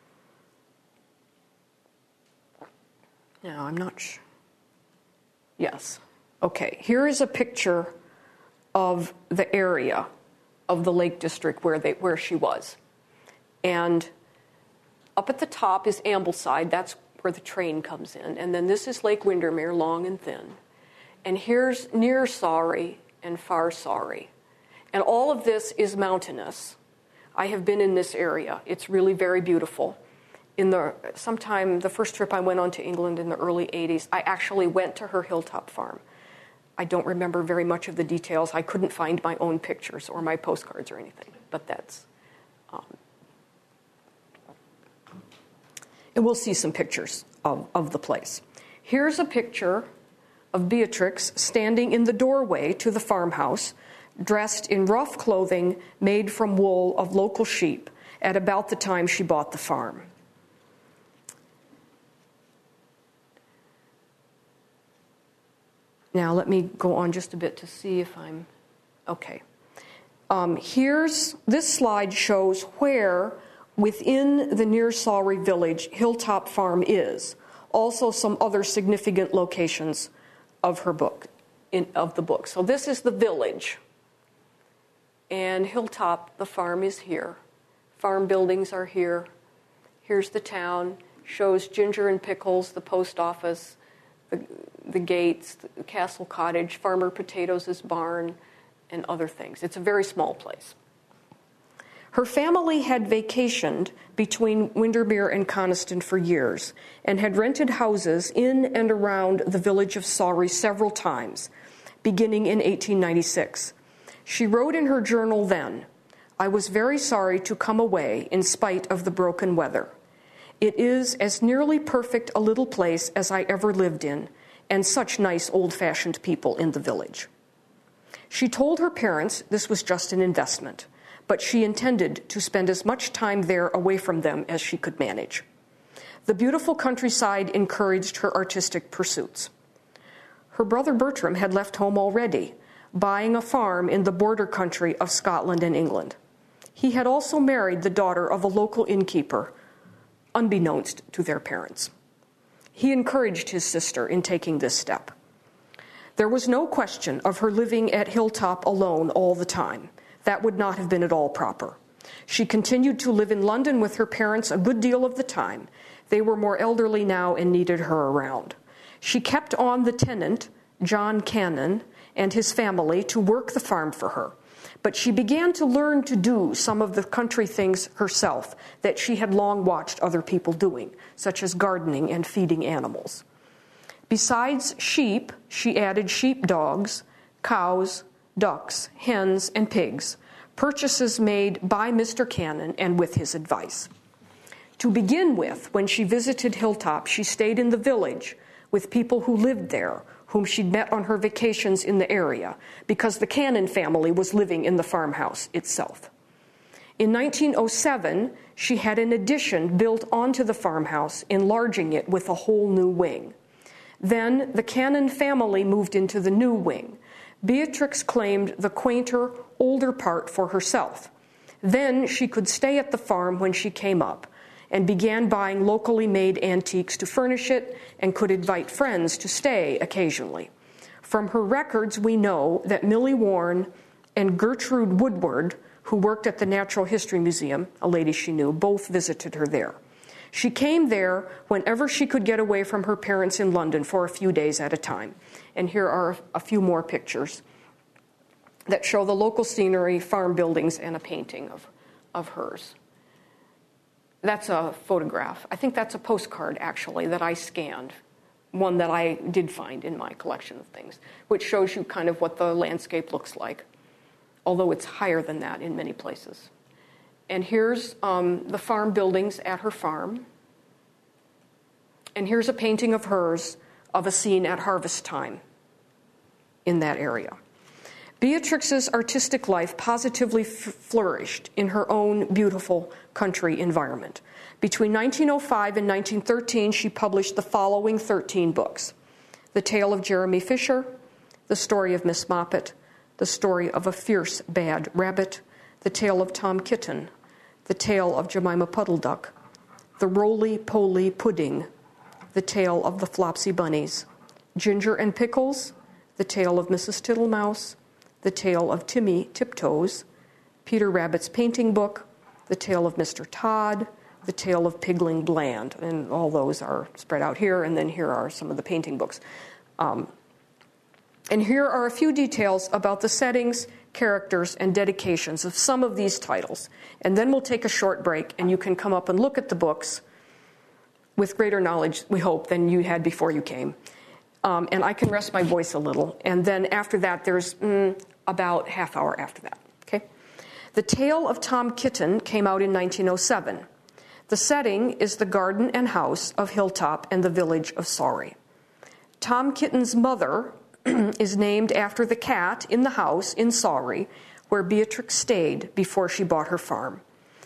Now, I'm not sure. Yes. Okay, here is a picture of the area of the Lake District where they where she was. And up at the top is Ambleside. That's where the train comes in. And then this is Lake Windermere, long and thin. And here's Nearsaury and Farsaury. And all of this is mountainous. I have been in this area. It's really very beautiful. In the sometime, the first trip I went on to England in the early eighties, I actually went to her Hilltop Farm. I don't remember very much of the details. I couldn't find my own pictures or my postcards or anything, but that's... Um, and we'll see some pictures of, of the place. Here's a picture of Beatrix standing in the doorway to the farmhouse, dressed in rough clothing made from wool of local sheep at about the time she bought the farm. Now, let me go on just a bit to see if I'm... Okay. Um, here's... This slide shows where within the Nearsaury village Hilltop Farm is. Also some other significant locations of her book, in, of the book. So this is the village. And Hilltop, the farm, is here. Farm buildings are here. Here's the town. Shows Ginger and Pickles, the post office, the, the gates, the Castle Cottage, Farmer Potatoes' barn, and other things. It's a very small place. Her family had vacationed between Windermere and Coniston for years and had rented houses in and around the village of Saury several times, beginning in eighteen ninety-six. She wrote in her journal then, "I was very sorry to come away in spite of the broken weather. It is as nearly perfect a little place as I ever lived in, and such nice old-fashioned people in the village." She told her parents this was just an investment, but she intended to spend as much time there away from them as she could manage. The beautiful countryside encouraged her artistic pursuits. Her brother Bertram had left home already, buying a farm in the border country of Scotland and England. He had also married the daughter of a local innkeeper, unbeknownst to their parents. He encouraged his sister in taking this step. There was no question of her living at Hilltop alone all the time. That would not have been at all proper. She continued to live in London with her parents a good deal of the time. They were more elderly now and needed her around. She kept on the tenant, John Cannon, and his family to work the farm for her. But she began to learn to do some of the country things herself that she had long watched other people doing, such as gardening and feeding animals. Besides sheep, she added sheepdogs, cows, ducks, hens, and pigs, purchases made by Mister Cannon and with his advice. To begin with, when she visited Hilltop, she stayed in the village with people who lived there, whom she'd met on her vacations in the area, because the Cannon family was living in the farmhouse itself. In nineteen oh seven, she had an addition built onto the farmhouse, enlarging it with a whole new wing. Then the Cannon family moved into the new wing. Beatrix claimed the quainter, older part for herself. Then she could stay at the farm when she came up, and began buying locally made antiques to furnish it and could invite friends to stay occasionally. From her records, we know that Millie Warren and Gertrude Woodward, who worked at the Natural History Museum, a lady she knew, both visited her there. She came there whenever she could get away from her parents in London for a few days at a time. And here are a few more pictures that show the local scenery, farm buildings, and a painting of, of hers. That's a photograph. I think that's a postcard, actually, that I scanned, one that I did find in my collection of things, which shows you kind of what the landscape looks like, although it's higher than that in many places. And here's um, the farm buildings at her farm. And here's a painting of hers of a scene at harvest time in that area. Beatrix's artistic life positively f- flourished in her own beautiful country environment. Between nineteen oh five and nineteen thirteen, she published the following thirteen books: The Tale of Jeremy Fisher, The Story of Miss Moppet, The Story of a Fierce Bad Rabbit, The Tale of Tom Kitten, The Tale of Jemima Puddle Duck, The Roly-Poly Pudding, The Tale of the Flopsy Bunnies, Ginger and Pickles, The Tale of Missus Tittlemouse, The Tale of Timmy Tiptoes, Peter Rabbit's Painting Book, The Tale of Mister Todd, The Tale of Pigling Bland. And all those are spread out here, and then here are some of the painting books. Um, and here are a few details about the settings, characters, and dedications of some of these titles. And then we'll take a short break, and you can come up and look at the books with greater knowledge, we hope, than you had before you came. Um, and I can rest my voice a little. And then after that, there's mm, about half hour after that. Okay. The Tale of Tom Kitten came out in nineteen oh seven. The setting is the garden and house of Hilltop and the village of Sawrey. Tom Kitten's mother is named after the cat in the house in Sawrey, where Beatrix stayed before she bought her farm.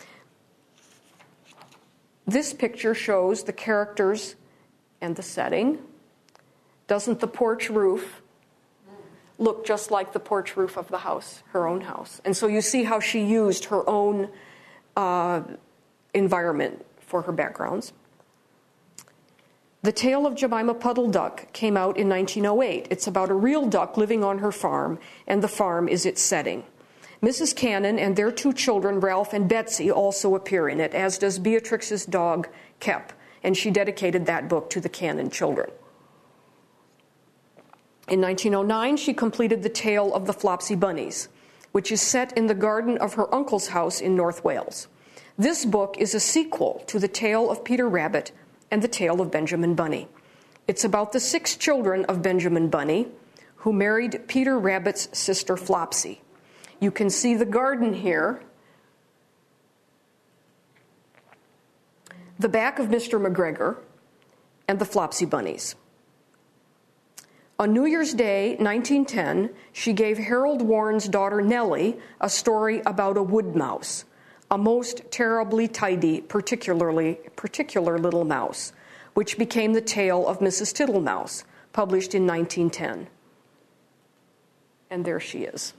This picture shows the characters and the setting. Doesn't the porch roof look just like the porch roof of the house, her own house? And so you see how she used her own uh, environment for her backgrounds. The Tale of Jemima Puddle Duck came out in nineteen oh eight. It's about a real duck living on her farm, and the farm is its setting. Missus Cannon and their two children, Ralph and Betsy, also appear in it, as does Beatrix's dog, Kep, and she dedicated that book to the Cannon children. In nineteen oh nine, she completed The Tale of the Flopsy Bunnies, which is set in the garden of her uncle's house in North Wales. This book is a sequel to The Tale of Peter Rabbit and The Tale of Benjamin Bunny. It's about the six children of Benjamin Bunny, who married Peter Rabbit's sister Flopsy. You can see the garden here, the back of Mister McGregor, and the Flopsy Bunnies. On New Year's Day, nineteen ten, she gave Harold Warren's daughter Nellie a story about a wood mouse, a most terribly tidy, particularly particular little mouse, which became the tale of Missus Tittlemouse, published in nineteen ten. And there she is.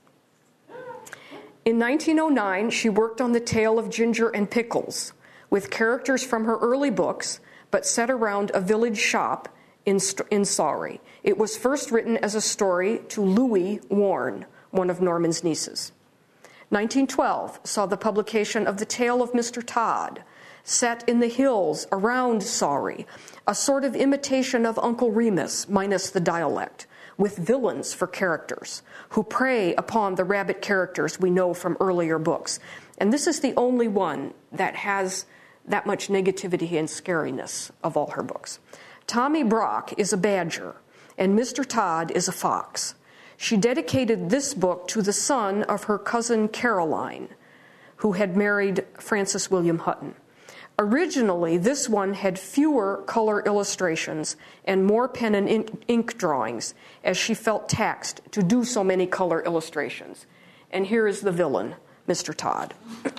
In nineteen oh nine, she worked on The Tale of Ginger and Pickles, with characters from her early books, but set around a village shop in, in Sawrey. It was first written as a story to Louis Warren, one of Norman's nieces. nineteen twelve saw the publication of The Tale of Mister Todd, set in the hills around Sawrey, a sort of imitation of Uncle Remus, minus the dialect, with villains for characters, who prey upon the rabbit characters we know from earlier books. And this is the only one that has that much negativity and scariness of all her books. Tommy Brock is a badger, and Mister Todd is a fox. She dedicated this book to the son of her cousin Caroline, who had married Francis William Hutton. Originally, this one had fewer color illustrations and more pen and ink drawings, as she felt taxed to do so many color illustrations. And here is the villain, Mister Todd.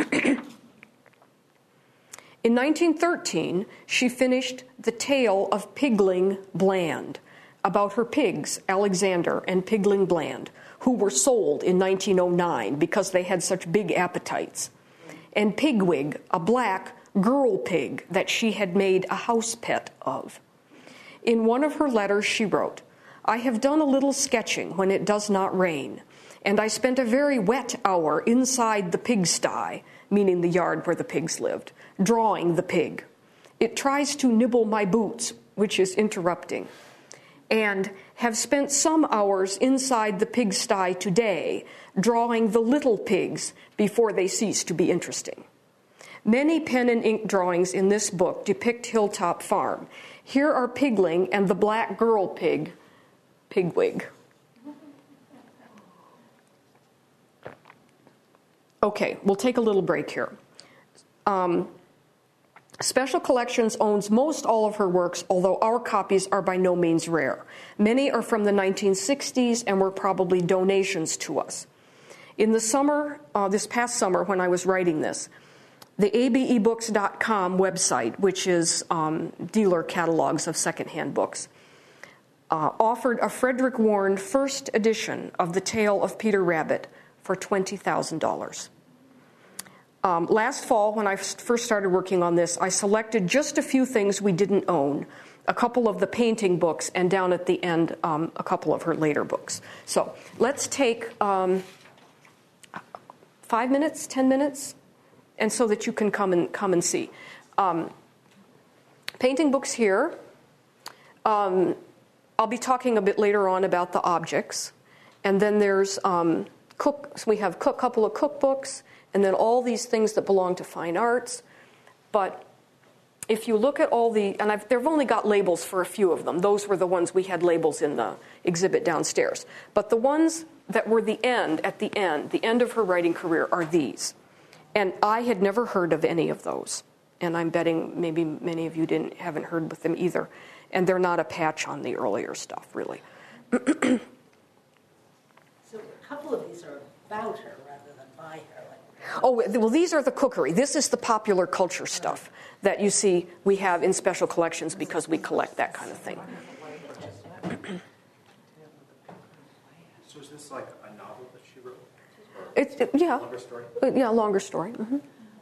In nineteen thirteen, she finished The Tale of Pigling Bland, about her pigs, Alexander and Pigling Bland, who were sold in nineteen oh nine because they had such big appetites. And Pigwig, a black, girl pig that she had made a house pet of. In one of her letters she wrote, "I have done a little sketching when it does not rain, and I spent a very wet hour inside the pigsty," meaning the yard where the pigs lived, "drawing the pig. It tries to nibble my boots," which is interrupting, "and have spent some hours inside the pigsty today, drawing the little pigs before they cease to be interesting. Many pen and ink drawings in this book depict Hilltop Farm. Here are Pigling and the black girl pig, Pigwig." Okay, we'll take a little break here. Um, Special Collections owns most all of her works, although our copies are by no means rare. Many are from the nineteen sixties and were probably donations to us. In the summer, uh, this past summer when I was writing this, the A B E books dot com website, which is um, dealer catalogs of secondhand books, uh, offered a Frederick Warren first edition of The Tale of Peter Rabbit for twenty thousand dollars. Um, last fall, when I first started working on this, I selected just a few things we didn't own, a couple of the painting books, and down at the end, um, a couple of her later books. So let's take um, five minutes, ten minutes, and so that you can come and come and see. Um, painting books here. Um, I'll be talking a bit later on about the objects, and then there's um, cook. We have a couple of cookbooks. And then all these things that belong to fine arts. But if you look at all the, and I've, they've only got labels for a few of them. Those were the ones we had labels in the exhibit downstairs. But the ones that were the end, at the end, the end of her writing career are these. And I had never heard of any of those. And I'm betting maybe many of you didn't haven't heard with them either. And they're not a patch on the earlier stuff, really. So a couple of these are about her rather than by her. Oh, well, these are the cookery. This is the popular culture stuff that you see we have in Special Collections because we collect that kind of thing. So is this like a novel that she wrote? It's, it, yeah. Longer story? Yeah, longer story. Mm-hmm.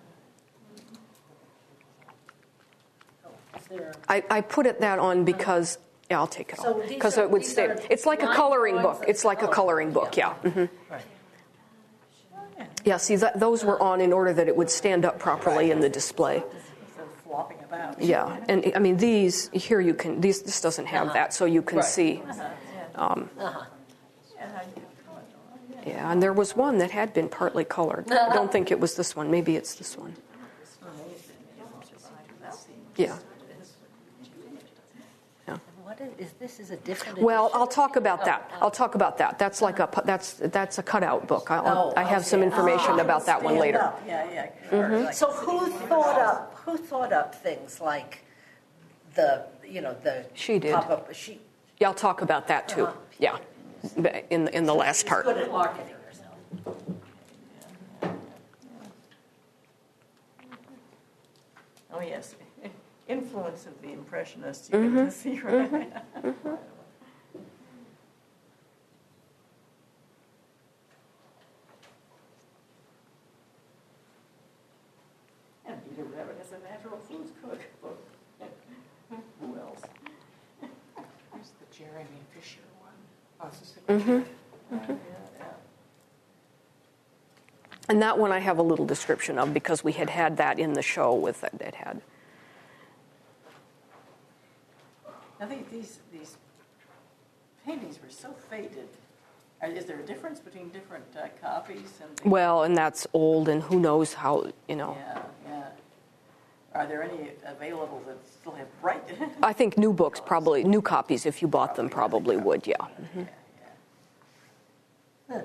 I, I put it that on because, yeah, I'll take it so off. Because it would stay. Are, it's like a coloring book. It's like a coloring book, yeah. yeah. Mm-hmm. Right. Yeah, see, that, those were on in order that it would stand up properly in the display. Flopping about. Yeah, and I mean these here you can. These this doesn't have that, so you can see. Um, yeah, and there was one that had been partly colored. I don't think it was this one. Maybe it's this one. Yeah. What is, is this? Is a different? Well, edition? I'll talk about that. I'll talk about that. That's like a that's that's a cutout book. I'll, oh, I have some information oh, about that one later. Up. Yeah, yeah. Mm-hmm. So who thought up who thought up things like the you know the she did. pop up she. Yeah, I'll talk about that too. Uh-huh. Yeah, in in the last She's part. Good at marketing herself. Oh yes. Influence of the Impressionists, you mm-hmm. get to see, right? Mm-hmm. Mm-hmm. And Peter Rabbit is a natural foods cook. Who else? There's the Jeremy Fisher one. Oh, this is mm-hmm. Mm-hmm. Uh, yeah, yeah. And that one I have a little description of because we had had that in the show with it. It had. I think these these paintings were so faded. Is there a difference between different uh, copies? And the, well, and that's old, and who knows how, you know. Yeah, yeah. Are there any available that still have bright? I think new books probably, new copies, if you bought them, probably would, yeah. Mm-hmm. Yeah, yeah.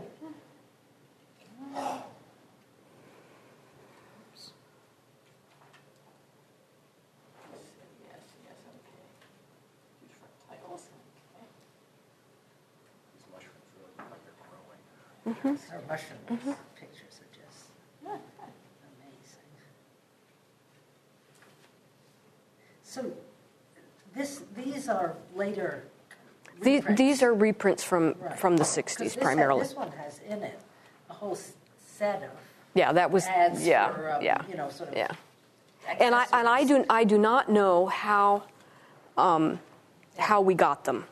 Mm-hmm. Our mushroom mm-hmm. pictures are just amazing. So, this these are later. These, these are reprints from right. from the sixties primarily. Had, this one has in it a whole set of yeah, that was ads yeah for, um, yeah you know sort of yeah. And I and I do I do not know how um, how we got them.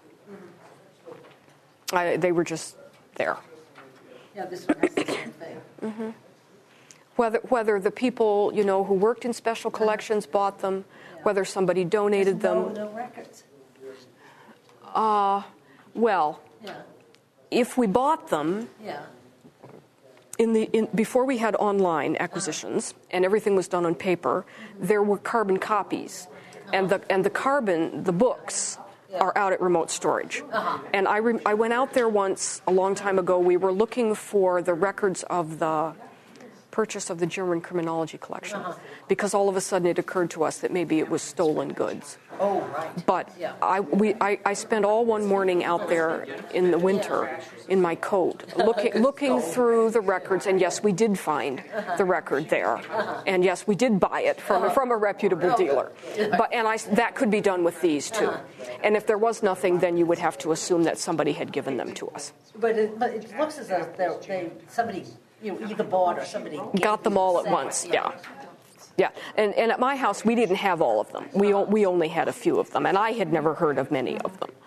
I, they were just there. Yeah, this one has the same thing. Mm-hmm. Whether whether the people you know who worked in special collections bought them, Yeah. whether somebody donated There's them. No, no records. Uh, well, Yeah, if we bought them yeah. in the in, before we had online acquisitions and everything was done on paper, there were carbon copies, and the and the carbon the books are out at remote storage. Uh-huh. And I re, I went out there once a long time ago. We were looking for the records of the purchase of the German criminology collection, Uh-huh. because all of a sudden it occurred to us that maybe it was stolen goods. Oh, right. But Yeah. I, we, I, I spent all one morning out there in the winter in my coat, looking, looking through the records, and yes, we did find the record there, and yes, we did buy it from from a reputable dealer. But and I, that could be done with these too. And if there was nothing, then you would have to assume that somebody had given them to us. But it, but it looks as though they, they somebody you know, either bought or somebody gave Got them you all at the once, same. yeah. Yeah, and, and at my house, we didn't have all of them. We, o- we only had a few of them, and I had never heard of many of them.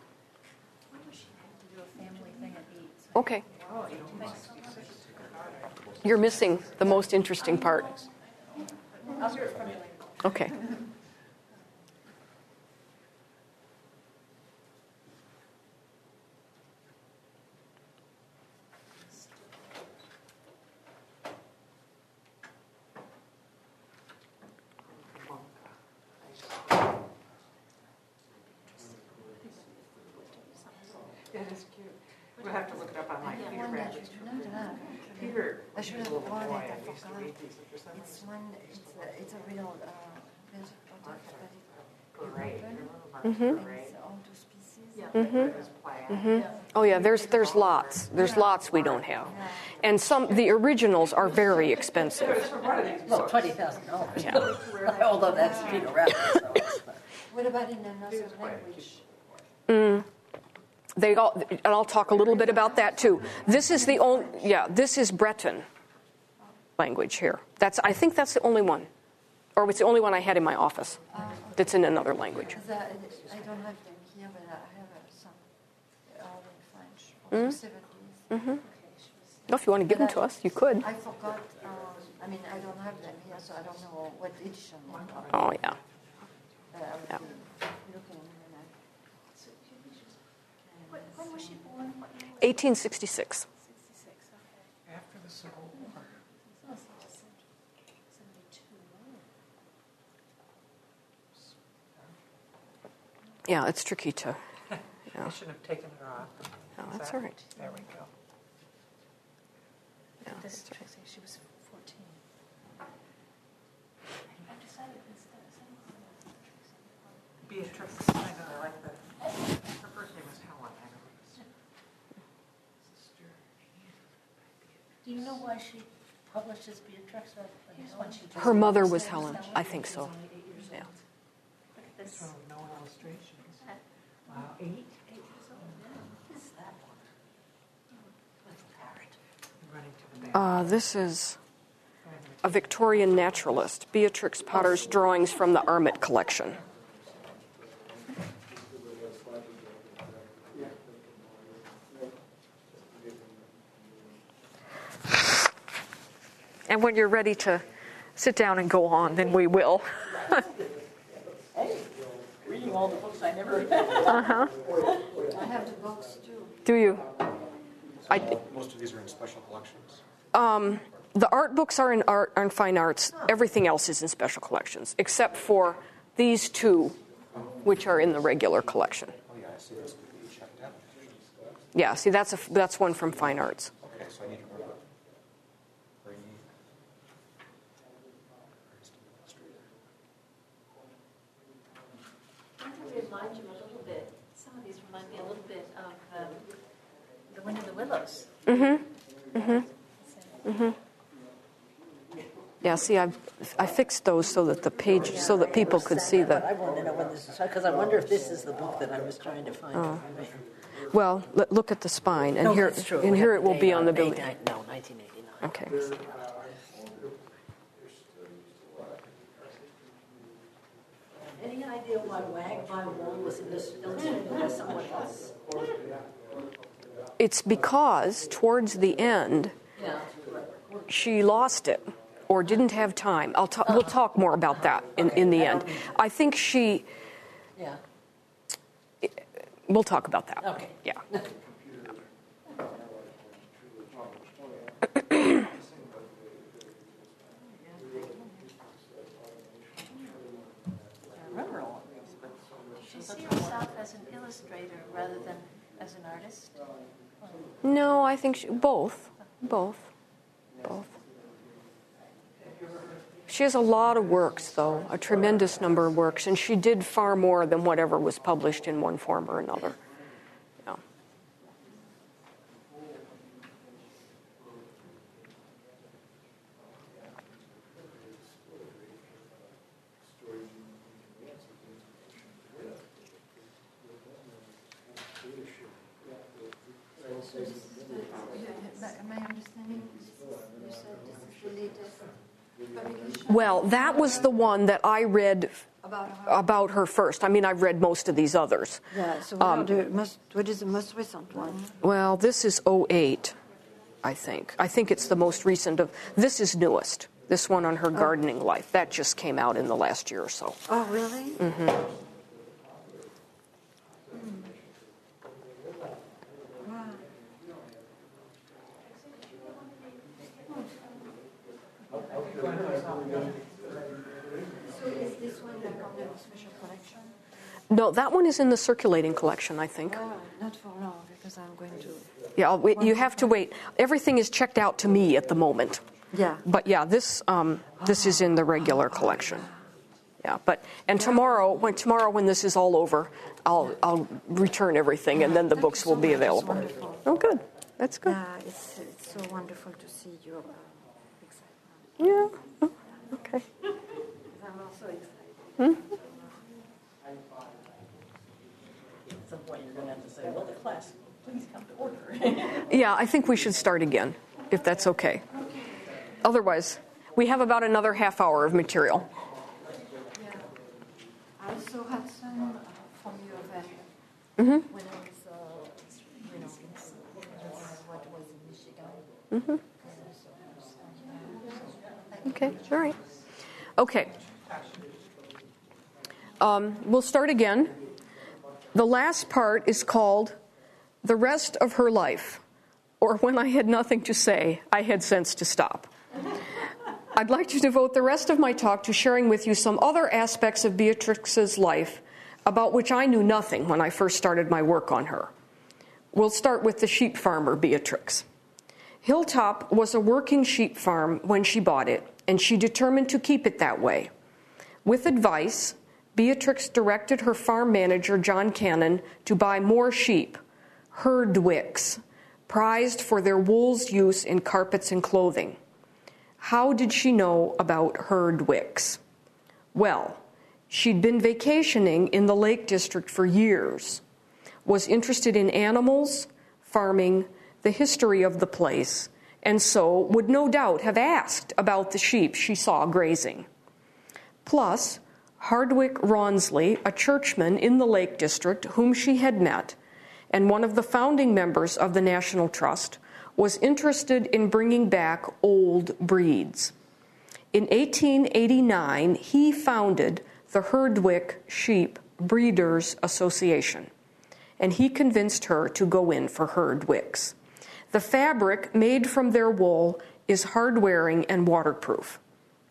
Okay. You're missing the most interesting part. Okay. That is cute. We'll have to look it up online. Peter Rabbit. Peter, I should was have a little bought boy, it. I I used to forgot. read these for some It's reason. one. It's a, it's a real uh, music product, but it, Great. Your little marks Mm-hmm. are great. it's all two species. Yeah. It was plaid. Oh yeah, there's there's lots. There's lots we don't have, and some the originals are very expensive. Well, twenty thousand dollars. Yeah. Although that's Peter Rabbit. So it's, What about in another language? They all, and I'll talk a little bit about that too. This is the only, yeah, this is Breton language here. That's I think that's the only one, or it's the only one I had in my office that's in another language. Because I, I don't have them here, but I have uh, some all in French from the seventies. Mm-hmm. Well, if you want to give them to us, you could. I forgot. Um, I mean, I don't have them here, so I don't know what edition they are. Oh yeah. Uh, I would Yeah. be looking when I. When was she born? What year? eighteen sixty-six. sixty-six, okay. After the Civil War. Yeah, it's tricky to. I Yeah, shouldn't have taken her off. no, Is that's that- all right. There we go. Yeah, This that's is all right. Tracy, she was fourteen. I've decided instead of saying Beatrix, I know, I like the, her first name was Helen, I know. Sister. do you know why she published as Beatrix? Or when she just Her mother was Helen. I think so. Yeah. Look at This this. one with no illustrations. Wow, eight? Eight years old, yeah. Who's that one? Little parrot. Running to the back. Uh, this is a Victorian naturalist, Beatrix Potter's drawings from the Armit collection. And when you're ready to sit down and go on, then we will. Hey, reading all the books I never read. Uh-huh. I have the books too. Do you? I, Most of these are in special collections. um, the art books are in art, are in fine arts. Everything else is in special collections, except for these two, which are in the regular collection. Oh, yeah, I see this could be checked out. Yeah, see, that's a that's one from fine arts. Okay, so I need to remember. Three. I think they remind you a little bit, some of these remind me a little bit of um, The Wind in the Willows. Yeah, see, I I fixed those so that the page, so that people could see But I the. want to know when this is, because I wonder if this is the book that I was trying to find. Oh. Well, let, look at the spine, and No, here that's true. and We here have it will date be on the May building. nine- No, nineteen eighty-nine. Okay. Any idea why Wag by Wool was illustrated by someone else? It's because towards the end, Yeah. she lost it or didn't have time. I'll ta- we'll talk more about that in, in the end. I think she, Yeah. we'll talk about that. Okay. Yeah. I remember all of these, but Do you see yourself as an illustrator rather than as an artist? No, I think she, both. Both. Both. She has a lot of works, though, a tremendous number of works, and she did far more than whatever was published in one form or another. Yeah. My understanding, you said this is the latest publication Well, that was the one that I read about her. about her first. I mean, I've read most of these others. Yeah, so what, are the most, what is the most recent one? Well, this is oh eight, I think. I think it's the most recent of. This is newest. This one on her gardening life. That just came out in the last year or so. Oh, really? Mm-hmm. Wow. So is this one like on the special collection? No, that one is in the circulating collection, I think. Oh, not for long, because I'm going to... Yeah, I'll wait, you have to wait. Everything is checked out to me at the moment. Yeah. But yeah, this um, this is in the regular collection. Yeah, but and tomorrow, when tomorrow when this is all over, I'll I'll return everything, and then the Thank books you will so be much. It's available. wonderful. Oh, good. That's good. Yeah, it's, it's so wonderful to see your uh, excitement. Yeah. Oh, okay. I'm also excited. at some point you're going to have to say, well, the class, please come to order. Yeah, I think we should start again, if that's okay. Otherwise, we have about another half hour of material. Yeah. I also had some uh, from U of M Mm-hmm. when I was, uh, you know, in, what was in Michigan. Mm-hmm. Okay, all right. Okay. Um, we'll start again. The last part is called The Rest of Her Life, or When I Had Nothing to Say, I Had Sense to Stop. I'd like to devote the rest of my talk to sharing with you some other aspects of Beatrix's life about which I knew nothing when I first started my work on her. We'll start with the sheep farmer, Beatrix. Hilltop was a working sheep farm when she bought it, and she determined to keep it that way. With advice, Beatrix directed her farm manager, John Cannon, to buy more sheep, herdwicks, prized for their wool's use in carpets and clothing. How did she know about herdwicks? Well, she'd been vacationing in the Lake District for years, was interested in animals, farming, the history of the place, and so would no doubt have asked about the sheep she saw grazing. Plus, Hardwick Rawnsley, a churchman in the Lake District whom she had met, and one of the founding members of the National Trust, was interested in bringing back old breeds. In eighteen eighty-nine, he founded the Herdwick Sheep Breeders Association, and he convinced her to go in for herdwicks. The fabric made from their wool is hard-wearing and waterproof.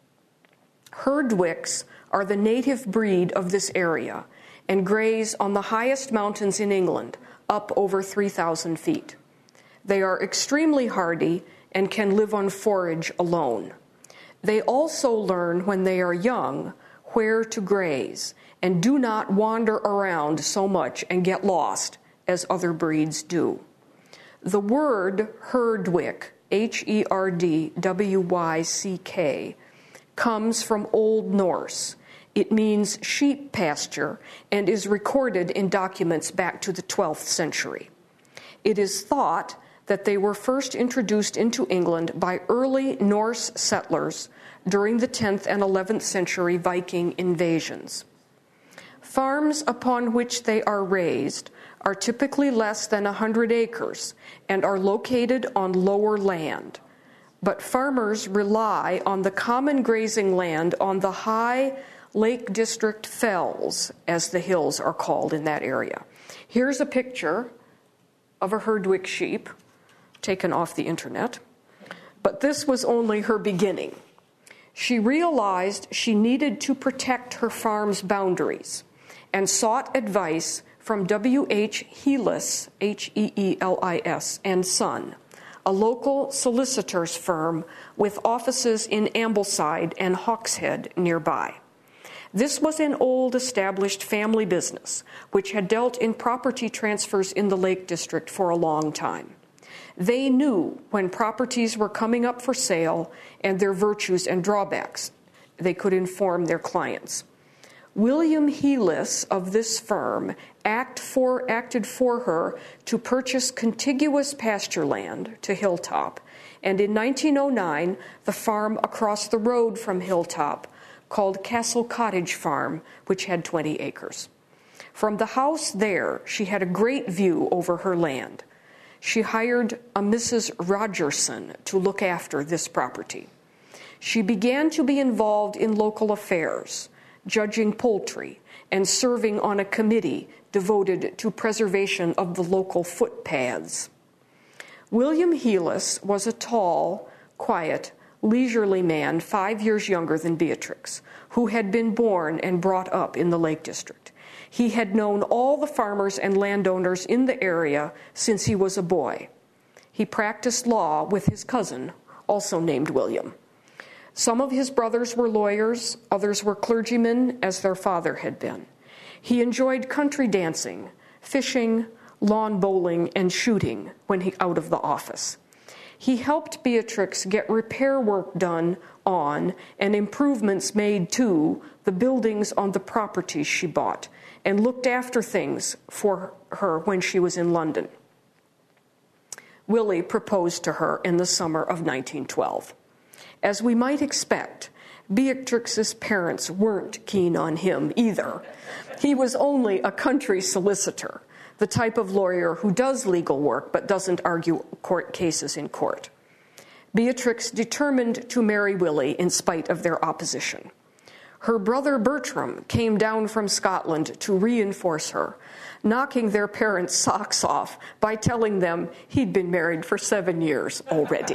Herdwicks are the native breed of this area and graze on the highest mountains in England, up over three thousand feet. They are extremely hardy and can live on forage alone. They also learn when they are young where to graze and do not wander around so much and get lost as other breeds do. The word herdwick, H E R D W Y C K, comes from Old Norse. It means sheep pasture and is recorded in documents back to the twelfth century. It is thought that they were first introduced into England by early Norse settlers during the tenth and eleventh century Viking invasions. Farms upon which they are raised are typically less than one hundred acres and are located on lower land. But farmers rely on the common grazing land on the high Lake District fells, as the hills are called in that area. Here's a picture of a Herdwick sheep taken off the internet. But this was only her beginning. She realized she needed to protect her farm's boundaries and sought advice from W H Heelis, H E E L I S, and Son, a local solicitor's firm with offices in Ambleside and Hawkshead nearby. This was an old established family business which had dealt in property transfers in the Lake District for a long time. They knew when properties were coming up for sale and their virtues and drawbacks. They could inform their clients. William Heelis of this firm act for, acted for her to purchase contiguous pasture land to Hilltop, and in nineteen oh nine, the farm across the road from Hilltop, called Castle Cottage Farm, which had twenty acres. From the house there, she had a great view over her land. She hired a Missus Rogerson to look after this property. She began to be involved in local affairs, judging poultry, and serving on a committee devoted to preservation of the local footpaths. William Heelis was a tall, quiet, leisurely man five years younger than Beatrix, who had been born and brought up in the Lake District. He had known all the farmers and landowners in the area since he was a boy. He practiced law with his cousin, also named William. Some of his brothers were lawyers, others were clergymen, as their father had been. He enjoyed country dancing, fishing, lawn bowling, and shooting when he out of the office. He helped Beatrix get repair work done on and improvements made to the buildings on the properties she bought, and looked after things for her when she was in London. Willie proposed to her in the summer of nineteen twelve. As we might expect, Beatrix's parents weren't keen on him either. He was only a country solicitor, the type of lawyer who does legal work but doesn't argue court cases in court. Beatrix determined to marry Willie in spite of their opposition. Her brother Bertram came down from Scotland to reinforce her, knocking their parents' socks off by telling them he'd been married for seven years already.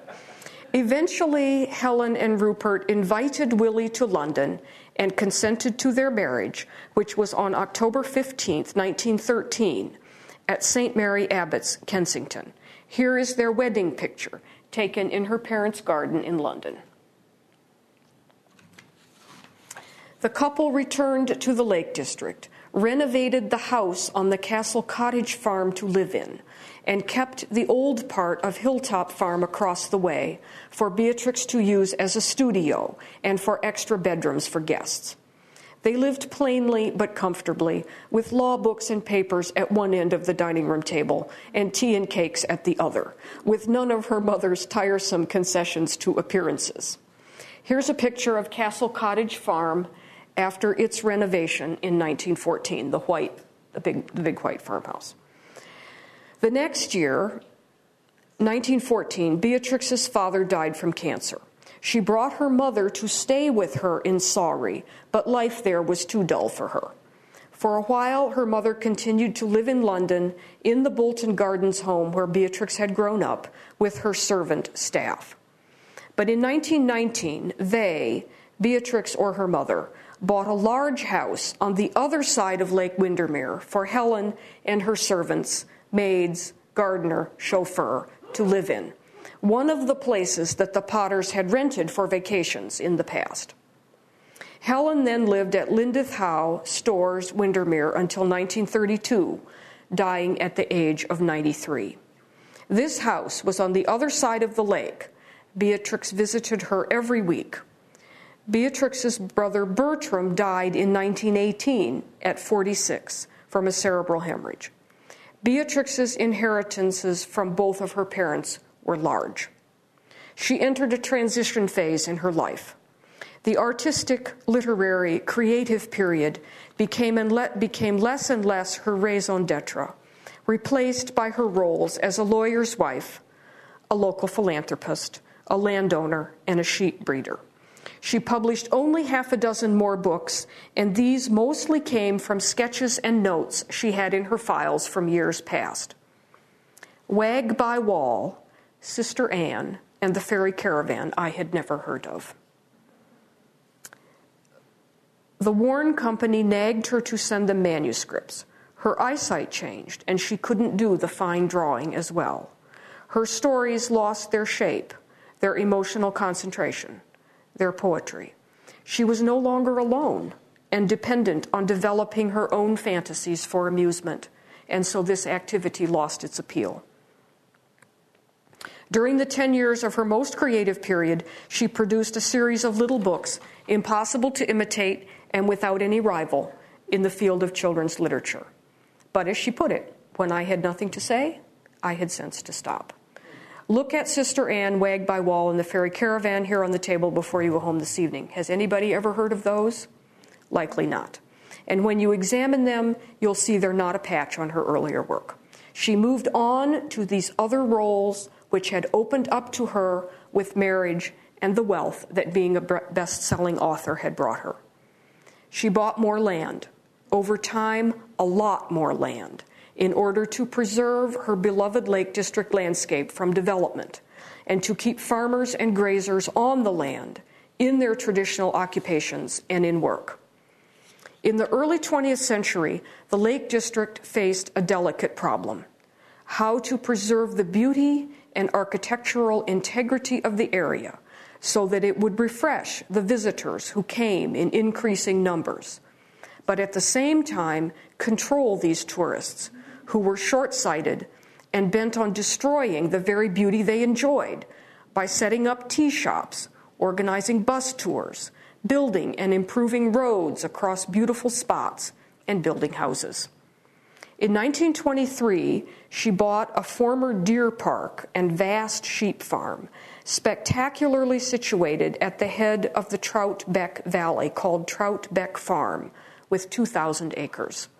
Eventually, Helen and Rupert invited Willie to London and consented to their marriage, which was on October fifteenth, nineteen thirteen, at Saint Mary Abbots, Kensington. Here is their wedding picture, taken in her parents' garden in London. The couple returned to the Lake District, renovated the house on the Castle Cottage farm to live in, and kept the old part of Hilltop Farm across the way for Beatrix to use as a studio and for extra bedrooms for guests. They lived plainly but comfortably, with law books and papers at one end of the dining room table and tea and cakes at the other, with none of her mother's tiresome concessions to appearances. Here's a picture of Castle Cottage Farm after its renovation in nineteen fourteen, the white, the big, the big white farmhouse. The next year, nineteen fourteen, Beatrix's father died from cancer. She brought her mother to stay with her in Sawrey, but life there was too dull for her. For a while, her mother continued to live in London, in the Bolton Gardens home where Beatrix had grown up, with her servant staff. But in nineteen nineteen, they, Beatrix or her mother, bought a large house on the other side of Lake Windermere for Helen and her servants, maids, gardener, chauffeur, to live in, one of the places that the Potters had rented for vacations in the past. Helen then lived at Lindith Howe, Stores, Windermere until nineteen thirty-two, dying at the age of ninety-three. This house was on the other side of the lake. Beatrix visited her every week. Beatrix's brother Bertram died in nineteen eighteen at forty-six from a cerebral hemorrhage. Beatrix's inheritances from both of her parents were large. She entered a transition phase in her life. The artistic, literary, creative period became, and le- became less and less her raison d'etre, replaced by her roles as a lawyer's wife, a local philanthropist, a landowner, and a sheep breeder. She published only half a dozen more books, and these mostly came from sketches and notes she had in her files from years past. Wag by Wall, Sister Anne, and the Fairy Caravan I had never heard of. The Warren Company nagged her to send them manuscripts. Her eyesight changed, and she couldn't do the fine drawing as well. Her stories lost their shape, their emotional concentration, their poetry. She was no longer alone and dependent on developing her own fantasies for amusement, and so this activity lost its appeal. During the ten years of her most creative period, she produced a series of little books, impossible to imitate and without any rival in the field of children's literature. But as she put it, when I had nothing to say, I had sense to stop. Look at Sister Anne, Wag by Wall, and the Fairy Caravan here on the table before you go home this evening. Has anybody ever heard of those? Likely not. And when you examine them, you'll see they're not a patch on her earlier work. She moved on to these other roles which had opened up to her with marriage and the wealth that being a best-selling author had brought her. She bought more land, over time, a lot more land, in order to preserve her beloved Lake District landscape from development and to keep farmers and grazers on the land in their traditional occupations and in work. In the early twentieth century, the Lake District faced a delicate problem: how to preserve the beauty and architectural integrity of the area so that it would refresh the visitors who came in increasing numbers, but at the same time control these tourists who were short-sighted and bent on destroying the very beauty they enjoyed by setting up tea shops, organizing bus tours, building and improving roads across beautiful spots, and building houses. In nineteen twenty-three, she bought a former deer park and vast sheep farm, spectacularly situated at the head of the Troutbeck Valley, called Troutbeck Farm, with two thousand acres.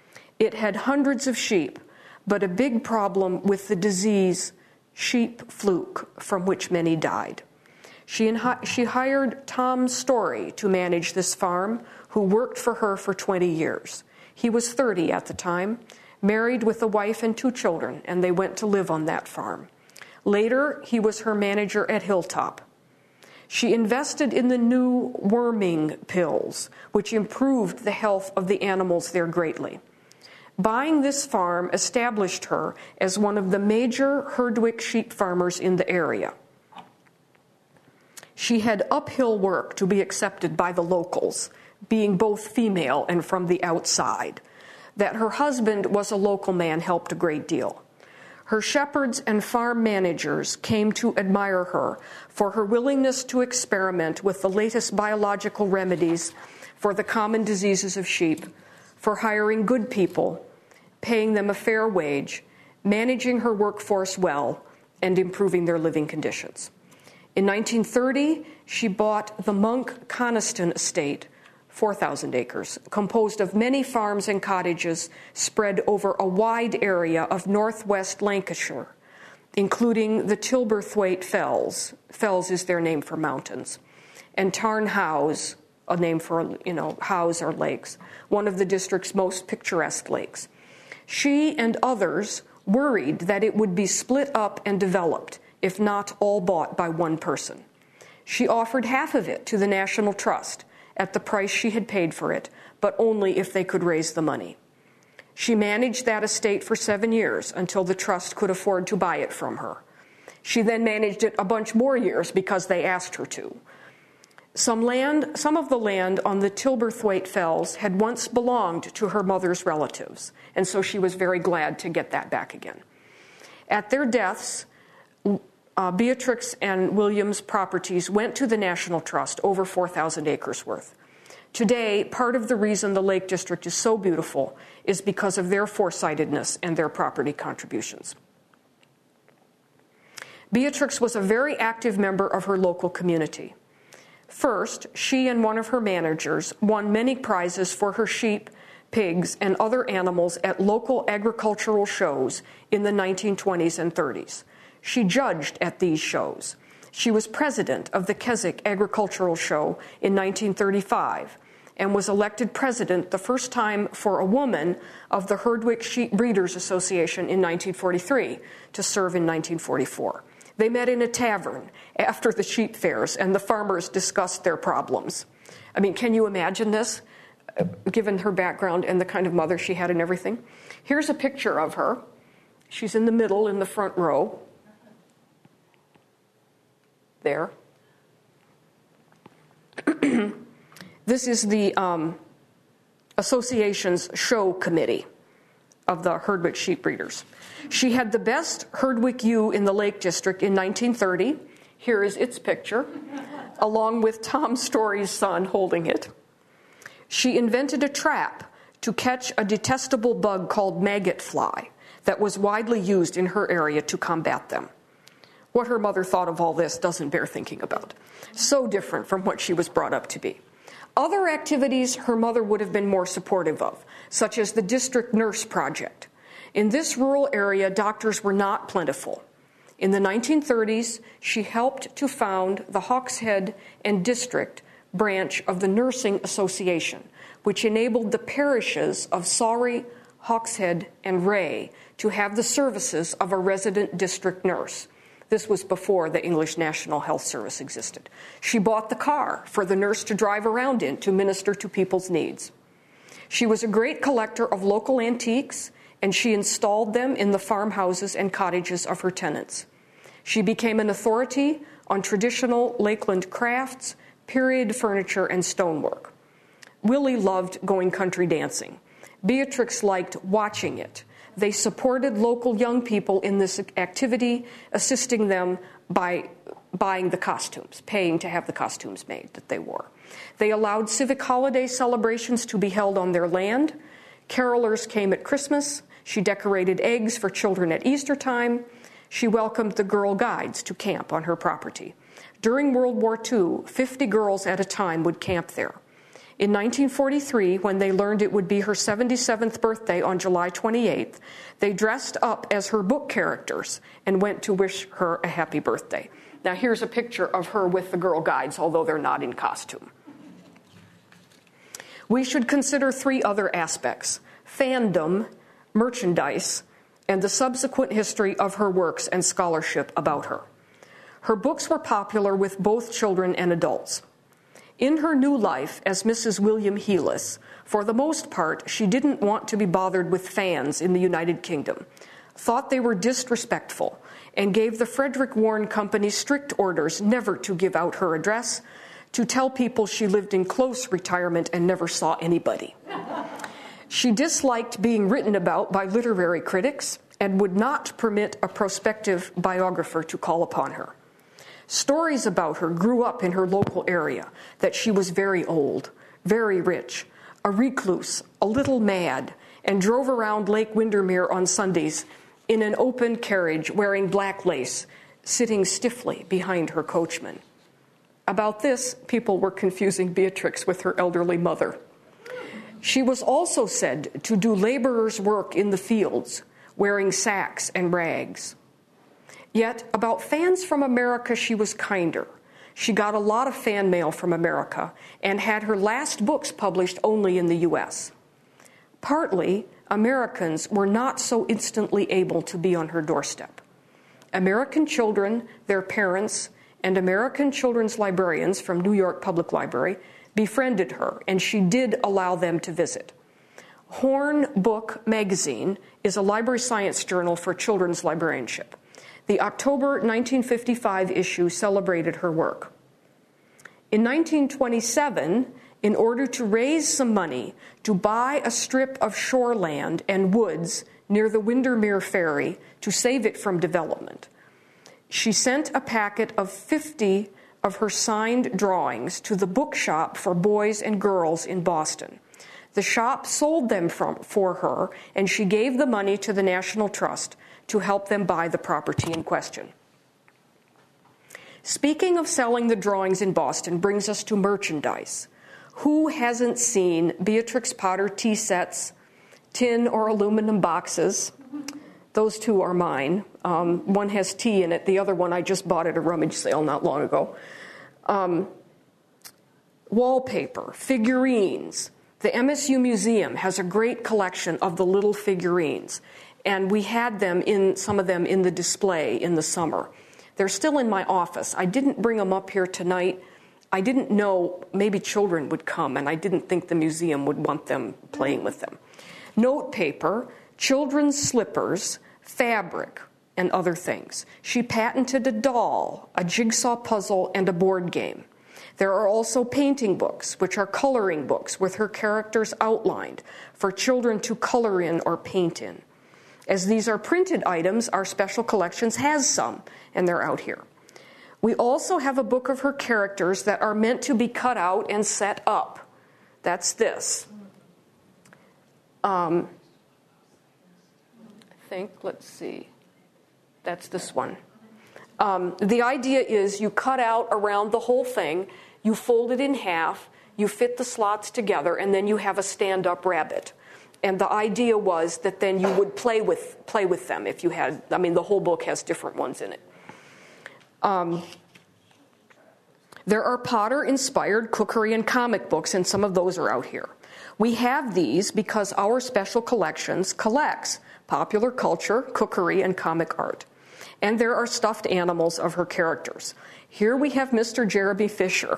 It had hundreds of sheep, but a big problem with the disease sheep fluke, from which many died. She, she hired Tom Story to manage this farm, who worked for her for twenty years. He was thirty at the time, married with a wife and two children, and they went to live on that farm. Later, he was her manager at Hilltop. She invested in the new worming pills, which improved the health of the animals there greatly. Buying this farm established her as one of the major Herdwick sheep farmers in the area. She had uphill work to be accepted by the locals, being both female and from the outside. That her husband was a local man helped a great deal. Her shepherds and farm managers came to admire her for her willingness to experiment with the latest biological remedies for the common diseases of sheep, for hiring good people, paying them a fair wage, managing her workforce well, and improving their living conditions. In nineteen thirty, she bought the Monk Coniston estate, four thousand acres, composed of many farms and cottages spread over a wide area of northwest Lancashire, including the Tilberthwaite Fells. Fells is their name for mountains. And Tarn Howes, a name for, you know, Howes or lakes, one of the district's most picturesque lakes. She and others worried that it would be split up and developed, if not all bought by one person. She offered half of it to the National Trust at the price she had paid for it, but only if they could raise the money. She managed that estate for seven years until the trust could afford to buy it from her. She then managed it a bunch more years because they asked her to. Some land, some of the land on the Tilberthwaite Fells had once belonged to her mother's relatives, and so she was very glad to get that back again. At their deaths, uh, Beatrix and William's properties went to the National Trust, over four thousand acres worth. Today, part of the reason the Lake District is so beautiful is because of their foresightedness and their property contributions. Beatrix was a very active member of her local community. First, she and one of her managers won many prizes for her sheep, pigs, and other animals at local agricultural shows in the nineteen twenties and thirties. She judged at these shows. She was president of the Keswick Agricultural Show in nineteen thirty-five and was elected president the first time for a woman of the Herdwick Sheep Breeders Association in nineteen forty-three to serve in nineteen forty-four. They met in a tavern after the sheep fairs, and the farmers discussed their problems. I mean, can you imagine this, given her background and the kind of mother she had and everything? Here's a picture of her. She's in the middle, in the front row. There. This is the um, association's show committee of the Herdwick sheep breeders. She had the best Herdwick ewe in the Lake District in nineteen thirty. Here is its picture, along with Tom Story's son holding it. She invented a trap to catch a detestable bug called maggot fly that was widely used in her area to combat them. What her mother thought of all this doesn't bear thinking about. So different from what she was brought up to be. Other activities her mother would have been more supportive of, such as the District Nurse Project. In this rural area, doctors were not plentiful. In the nineteen thirties, she helped to found the Hawkshead and District branch of the Nursing Association, which enabled the parishes of Saury, Hawkshead, and Ray to have the services of a resident district nurse. This was before the English National Health Service existed. She bought the car for the nurse to drive around in to minister to people's needs. She was a great collector of local antiques, and she installed them in the farmhouses and cottages of her tenants. She became an authority on traditional Lakeland crafts, period furniture, and stonework. Willie loved going country dancing. Beatrix liked watching it. They supported local young people in this activity, assisting them by buying the costumes, paying to have the costumes made that they wore. They allowed civic holiday celebrations to be held on their land. Carolers came at Christmas. She decorated eggs for children at Easter time. She welcomed the Girl Guides to camp on her property. During World War Two, fifty girls at a time would camp there. In nineteen forty-three, when they learned it would be her seventy-seventh birthday on July twenty-eighth, they dressed up as her book characters and went to wish her a happy birthday. Now here's a picture of her with the Girl Guides, although they're not in costume. We should consider three other aspects: fandom, merchandise, and the subsequent history of her works and scholarship about her. Her books were popular with both children and adults. In her new life as Missus William Heelis, for the most part, she didn't want to be bothered with fans in the United Kingdom, thought they were disrespectful, and gave the Frederick Warne Company strict orders never to give out her address, to tell people she lived in close retirement and never saw anybody. She disliked being written about by literary critics and would not permit a prospective biographer to call upon her. Stories about her grew up in her local area, that she was very old, very rich, a recluse, a little mad, and drove around Lake Windermere on Sundays in an open carriage wearing black lace, sitting stiffly behind her coachman. About this, people were confusing Beatrix with her elderly mother. She was also said to do laborer's work in the fields, wearing sacks and rags. Yet, about fans from America, she was kinder. She got a lot of fan mail from America and had her last books published only in the U S. Partly, Americans were not so instantly able to be on her doorstep. American children, their parents, and American children's librarians from New York Public Library befriended her, and she did allow them to visit. Horn Book Magazine is a library science journal for children's librarianship. The October nineteen fifty-five issue celebrated her work. In nineteen twenty-seven, in order to raise some money to buy a strip of shoreland and woods near the Windermere Ferry to save it from development, she sent a packet of fifty of her signed drawings to the bookshop for boys and girls in Boston. The shop sold them from, for her, and she gave the money to the National Trust to help them buy the property in question. Speaking of selling the drawings in Boston brings us to merchandise. Who hasn't seen Beatrix Potter tea sets, tin or aluminum boxes? Those two are mine. Um, one has tea in it. The other one I just bought at a rummage sale not long ago. Um, wallpaper, figurines. The M S U Museum has a great collection of the little figurines, and we had them in some of them in the display in the summer. They're still in my office. I didn't bring them up here tonight. I didn't know maybe children would come, and I didn't think the museum would want them playing with them. Note paper, children's slippers, fabric, and other things. She patented a doll, a jigsaw puzzle, and a board game. There are also painting books, which are coloring books with her characters outlined for children to color in or paint in. As these are printed items, our special collections has some, and they're out here. We also have a book of her characters that are meant to be cut out and set up. That's this. Um, I think, let's see, that's this one. Um, the idea is you cut out around the whole thing, you fold it in half, you fit the slots together, and then you have a stand-up rabbit. And the idea was that then you would play with play with them if you had, I mean, the whole book has different ones in it. Um, there are Potter-inspired cookery and comic books, and some of those are out here. We have these because our special collections collects popular culture, cookery, and comic art. And there are stuffed animals of her characters. Here we have Mister Jeremy Fisher.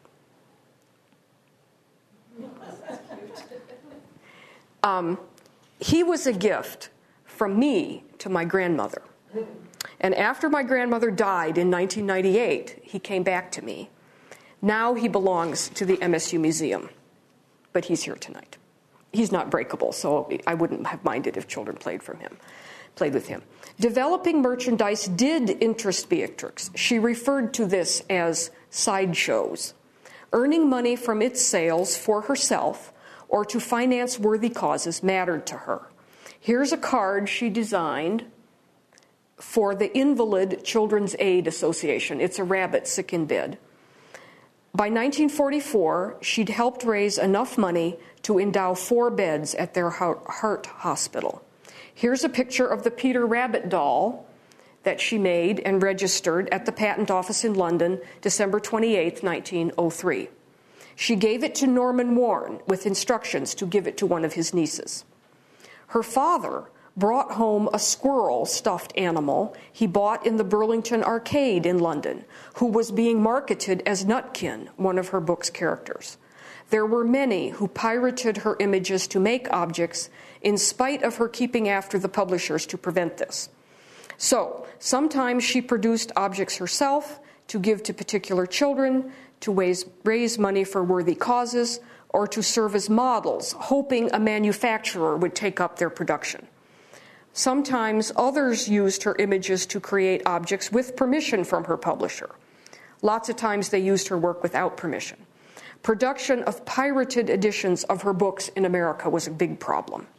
Um, he was a gift from me to my grandmother. And after my grandmother died in nineteen ninety-eight, he came back to me. Now he belongs to the M S U Museum, but he's here tonight. He's not breakable, so I wouldn't have minded if children played from him, played with him. Developing merchandise did interest Beatrix. She referred to this as sideshows. Earning money from its sales for herself or to finance worthy causes mattered to her. Here's a card she designed for the Invalid Children's Aid Association. It's a rabbit sick in bed. By nineteen forty-four, she'd helped raise enough money to endow four beds at their heart hospital. Here's a picture of the Peter Rabbit doll that she made and registered at the Patent Office in London, December twenty-eighth, nineteen oh three. She gave it to Norman Warren with instructions to give it to one of his nieces. Her father brought home a squirrel stuffed animal he bought in the Burlington Arcade in London, who was being marketed as Nutkin, one of her book's characters. There were many who pirated her images to make objects in spite of her keeping after the publishers to prevent this. So, sometimes she produced objects herself to give to particular children, to raise, raise money for worthy causes, or to serve as models, hoping a manufacturer would take up their production. Sometimes others used her images to create objects with permission from her publisher. Lots of times they used her work without permission. Production of pirated editions of her books in America was a big problem.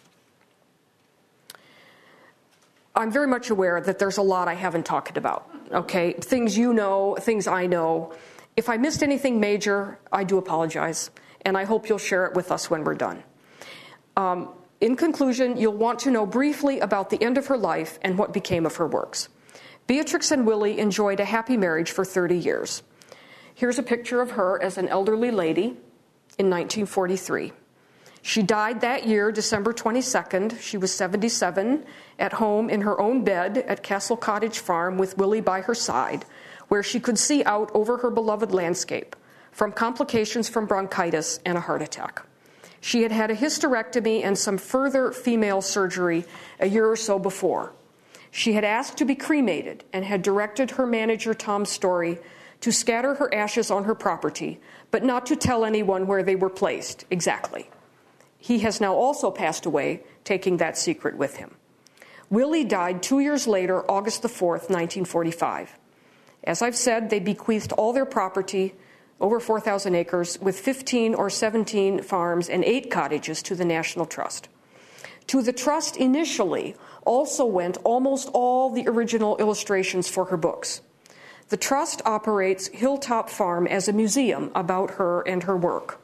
I'm very much aware that there's a lot I haven't talked about, okay? Things you know, things I know. If I missed anything major, I do apologize, and I hope you'll share it with us when we're done. Um, in conclusion, you'll want to know briefly about the end of her life and what became of her works. Beatrix and Willie enjoyed a happy marriage for thirty years. Here's a picture of her as an elderly lady in nineteen forty-three. She died that year, December twenty-second. She was seventy-seven, at home in her own bed at Castle Cottage Farm with Willie by her side, where she could see out over her beloved landscape from complications from bronchitis and a heart attack. She had had a hysterectomy and some further female surgery a year or so before. She had asked to be cremated and had directed her manager, Tom Story, to scatter her ashes on her property, but not to tell anyone where they were placed exactly. He has now also passed away, taking that secret with him. Willie died two years later, August the fourth, nineteen forty-five. As I've said, they bequeathed all their property, over four thousand acres, with fifteen or seventeen farms and eight cottages to the National Trust. To the trust initially also went almost all the original illustrations for her books. The Trust operates Hilltop Farm as a museum about her and her work.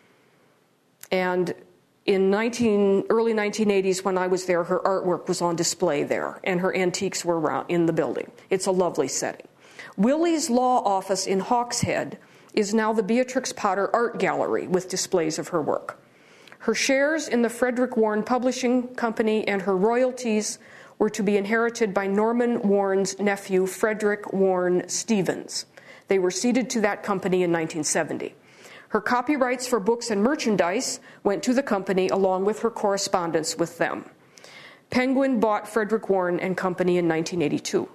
And in nineteen, early nineteen eighties, when I was there, her artwork was on display there, and her antiques were around in the building. It's a lovely setting. Willie's law office in Hawkshead is now the Beatrix Potter Art Gallery with displays of her work. Her shares in the Frederick Warne Publishing Company and her royalties were to be inherited by Norman Warne's nephew, Frederick Warne Stevens. They were ceded to that company in nineteen seventy. Her copyrights for books and merchandise went to the company along with her correspondence with them. Penguin bought Frederick Warne and Company in nineteen eighty-two.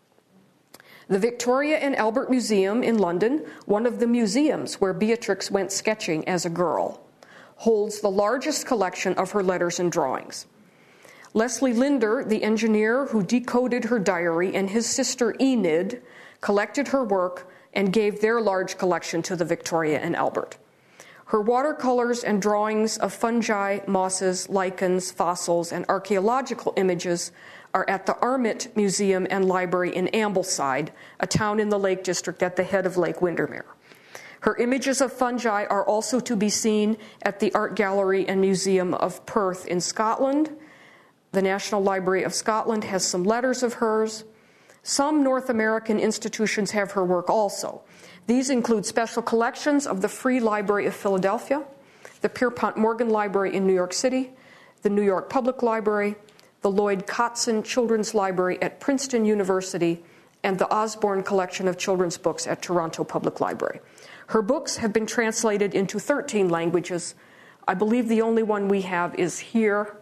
The Victoria and Albert Museum in London, one of the museums where Beatrix went sketching as a girl, holds the largest collection of her letters and drawings. Leslie Linder, the engineer who decoded her diary, and his sister Enid collected her work and gave their large collection to the Victoria and Albert. Her watercolors and drawings of fungi, mosses, lichens, fossils, and archaeological images are at the Armitt Museum and Library in Ambleside, a town in the Lake District at the head of Lake Windermere. Her images of fungi are also to be seen at the Art Gallery and Museum of Perth in Scotland. The National Library of Scotland has some letters of hers. Some North American institutions have her work also. These include special collections of the Free Library of Philadelphia, the Pierpont Morgan Library in New York City, the New York Public Library, the Lloyd Kotzen Children's Library at Princeton University, and the Osborne Collection of Children's Books at Toronto Public Library. Her books have been translated into thirteen languages. I believe the only one we have is here.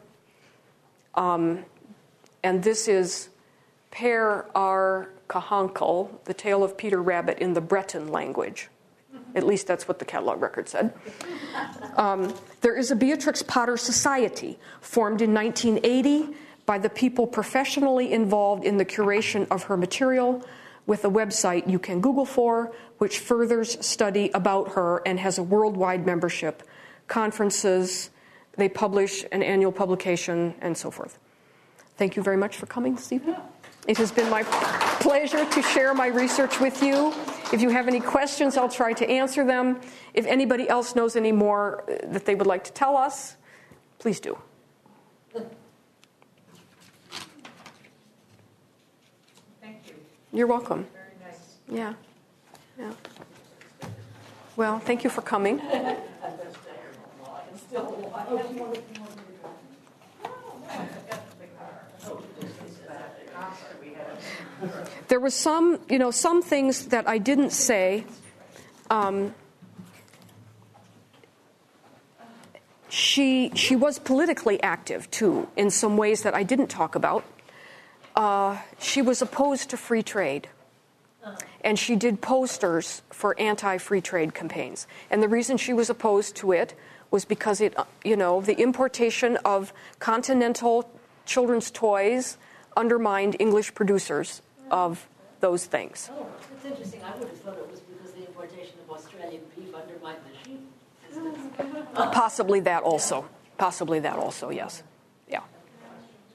Um, and this is Per Ar Cahankel, The Tale of Peter Rabbit in the Breton language. At least that's what the catalog record said. Um, there is a Beatrix Potter Society formed in nineteen eighty by the people professionally involved in the curation of her material, with a website you can Google for, which furthers study about her and has a worldwide membership, conferences, they publish an annual publication, and so forth. Thank you very much for coming this evening. It has been my pleasure to share my research with you. If you have any questions, I'll try to answer them. If anybody else knows any more that they would like to tell us, please do. Thank you. You're welcome. Very nice. Yeah. Yeah. Well, thank you for coming. There was some, you know, some things that I didn't say. Um, she she was politically active too in some ways that I didn't talk about. Uh, she was opposed to free trade, and she did posters for anti-free trade campaigns. And the reason she was opposed to it was because it, you know, the importation of continental children's toys undermined English producers of those things. Oh, that's interesting. I would have thought it was because the importation of Australian beef undermined the sheep business. Possibly that also. Possibly that also, yes.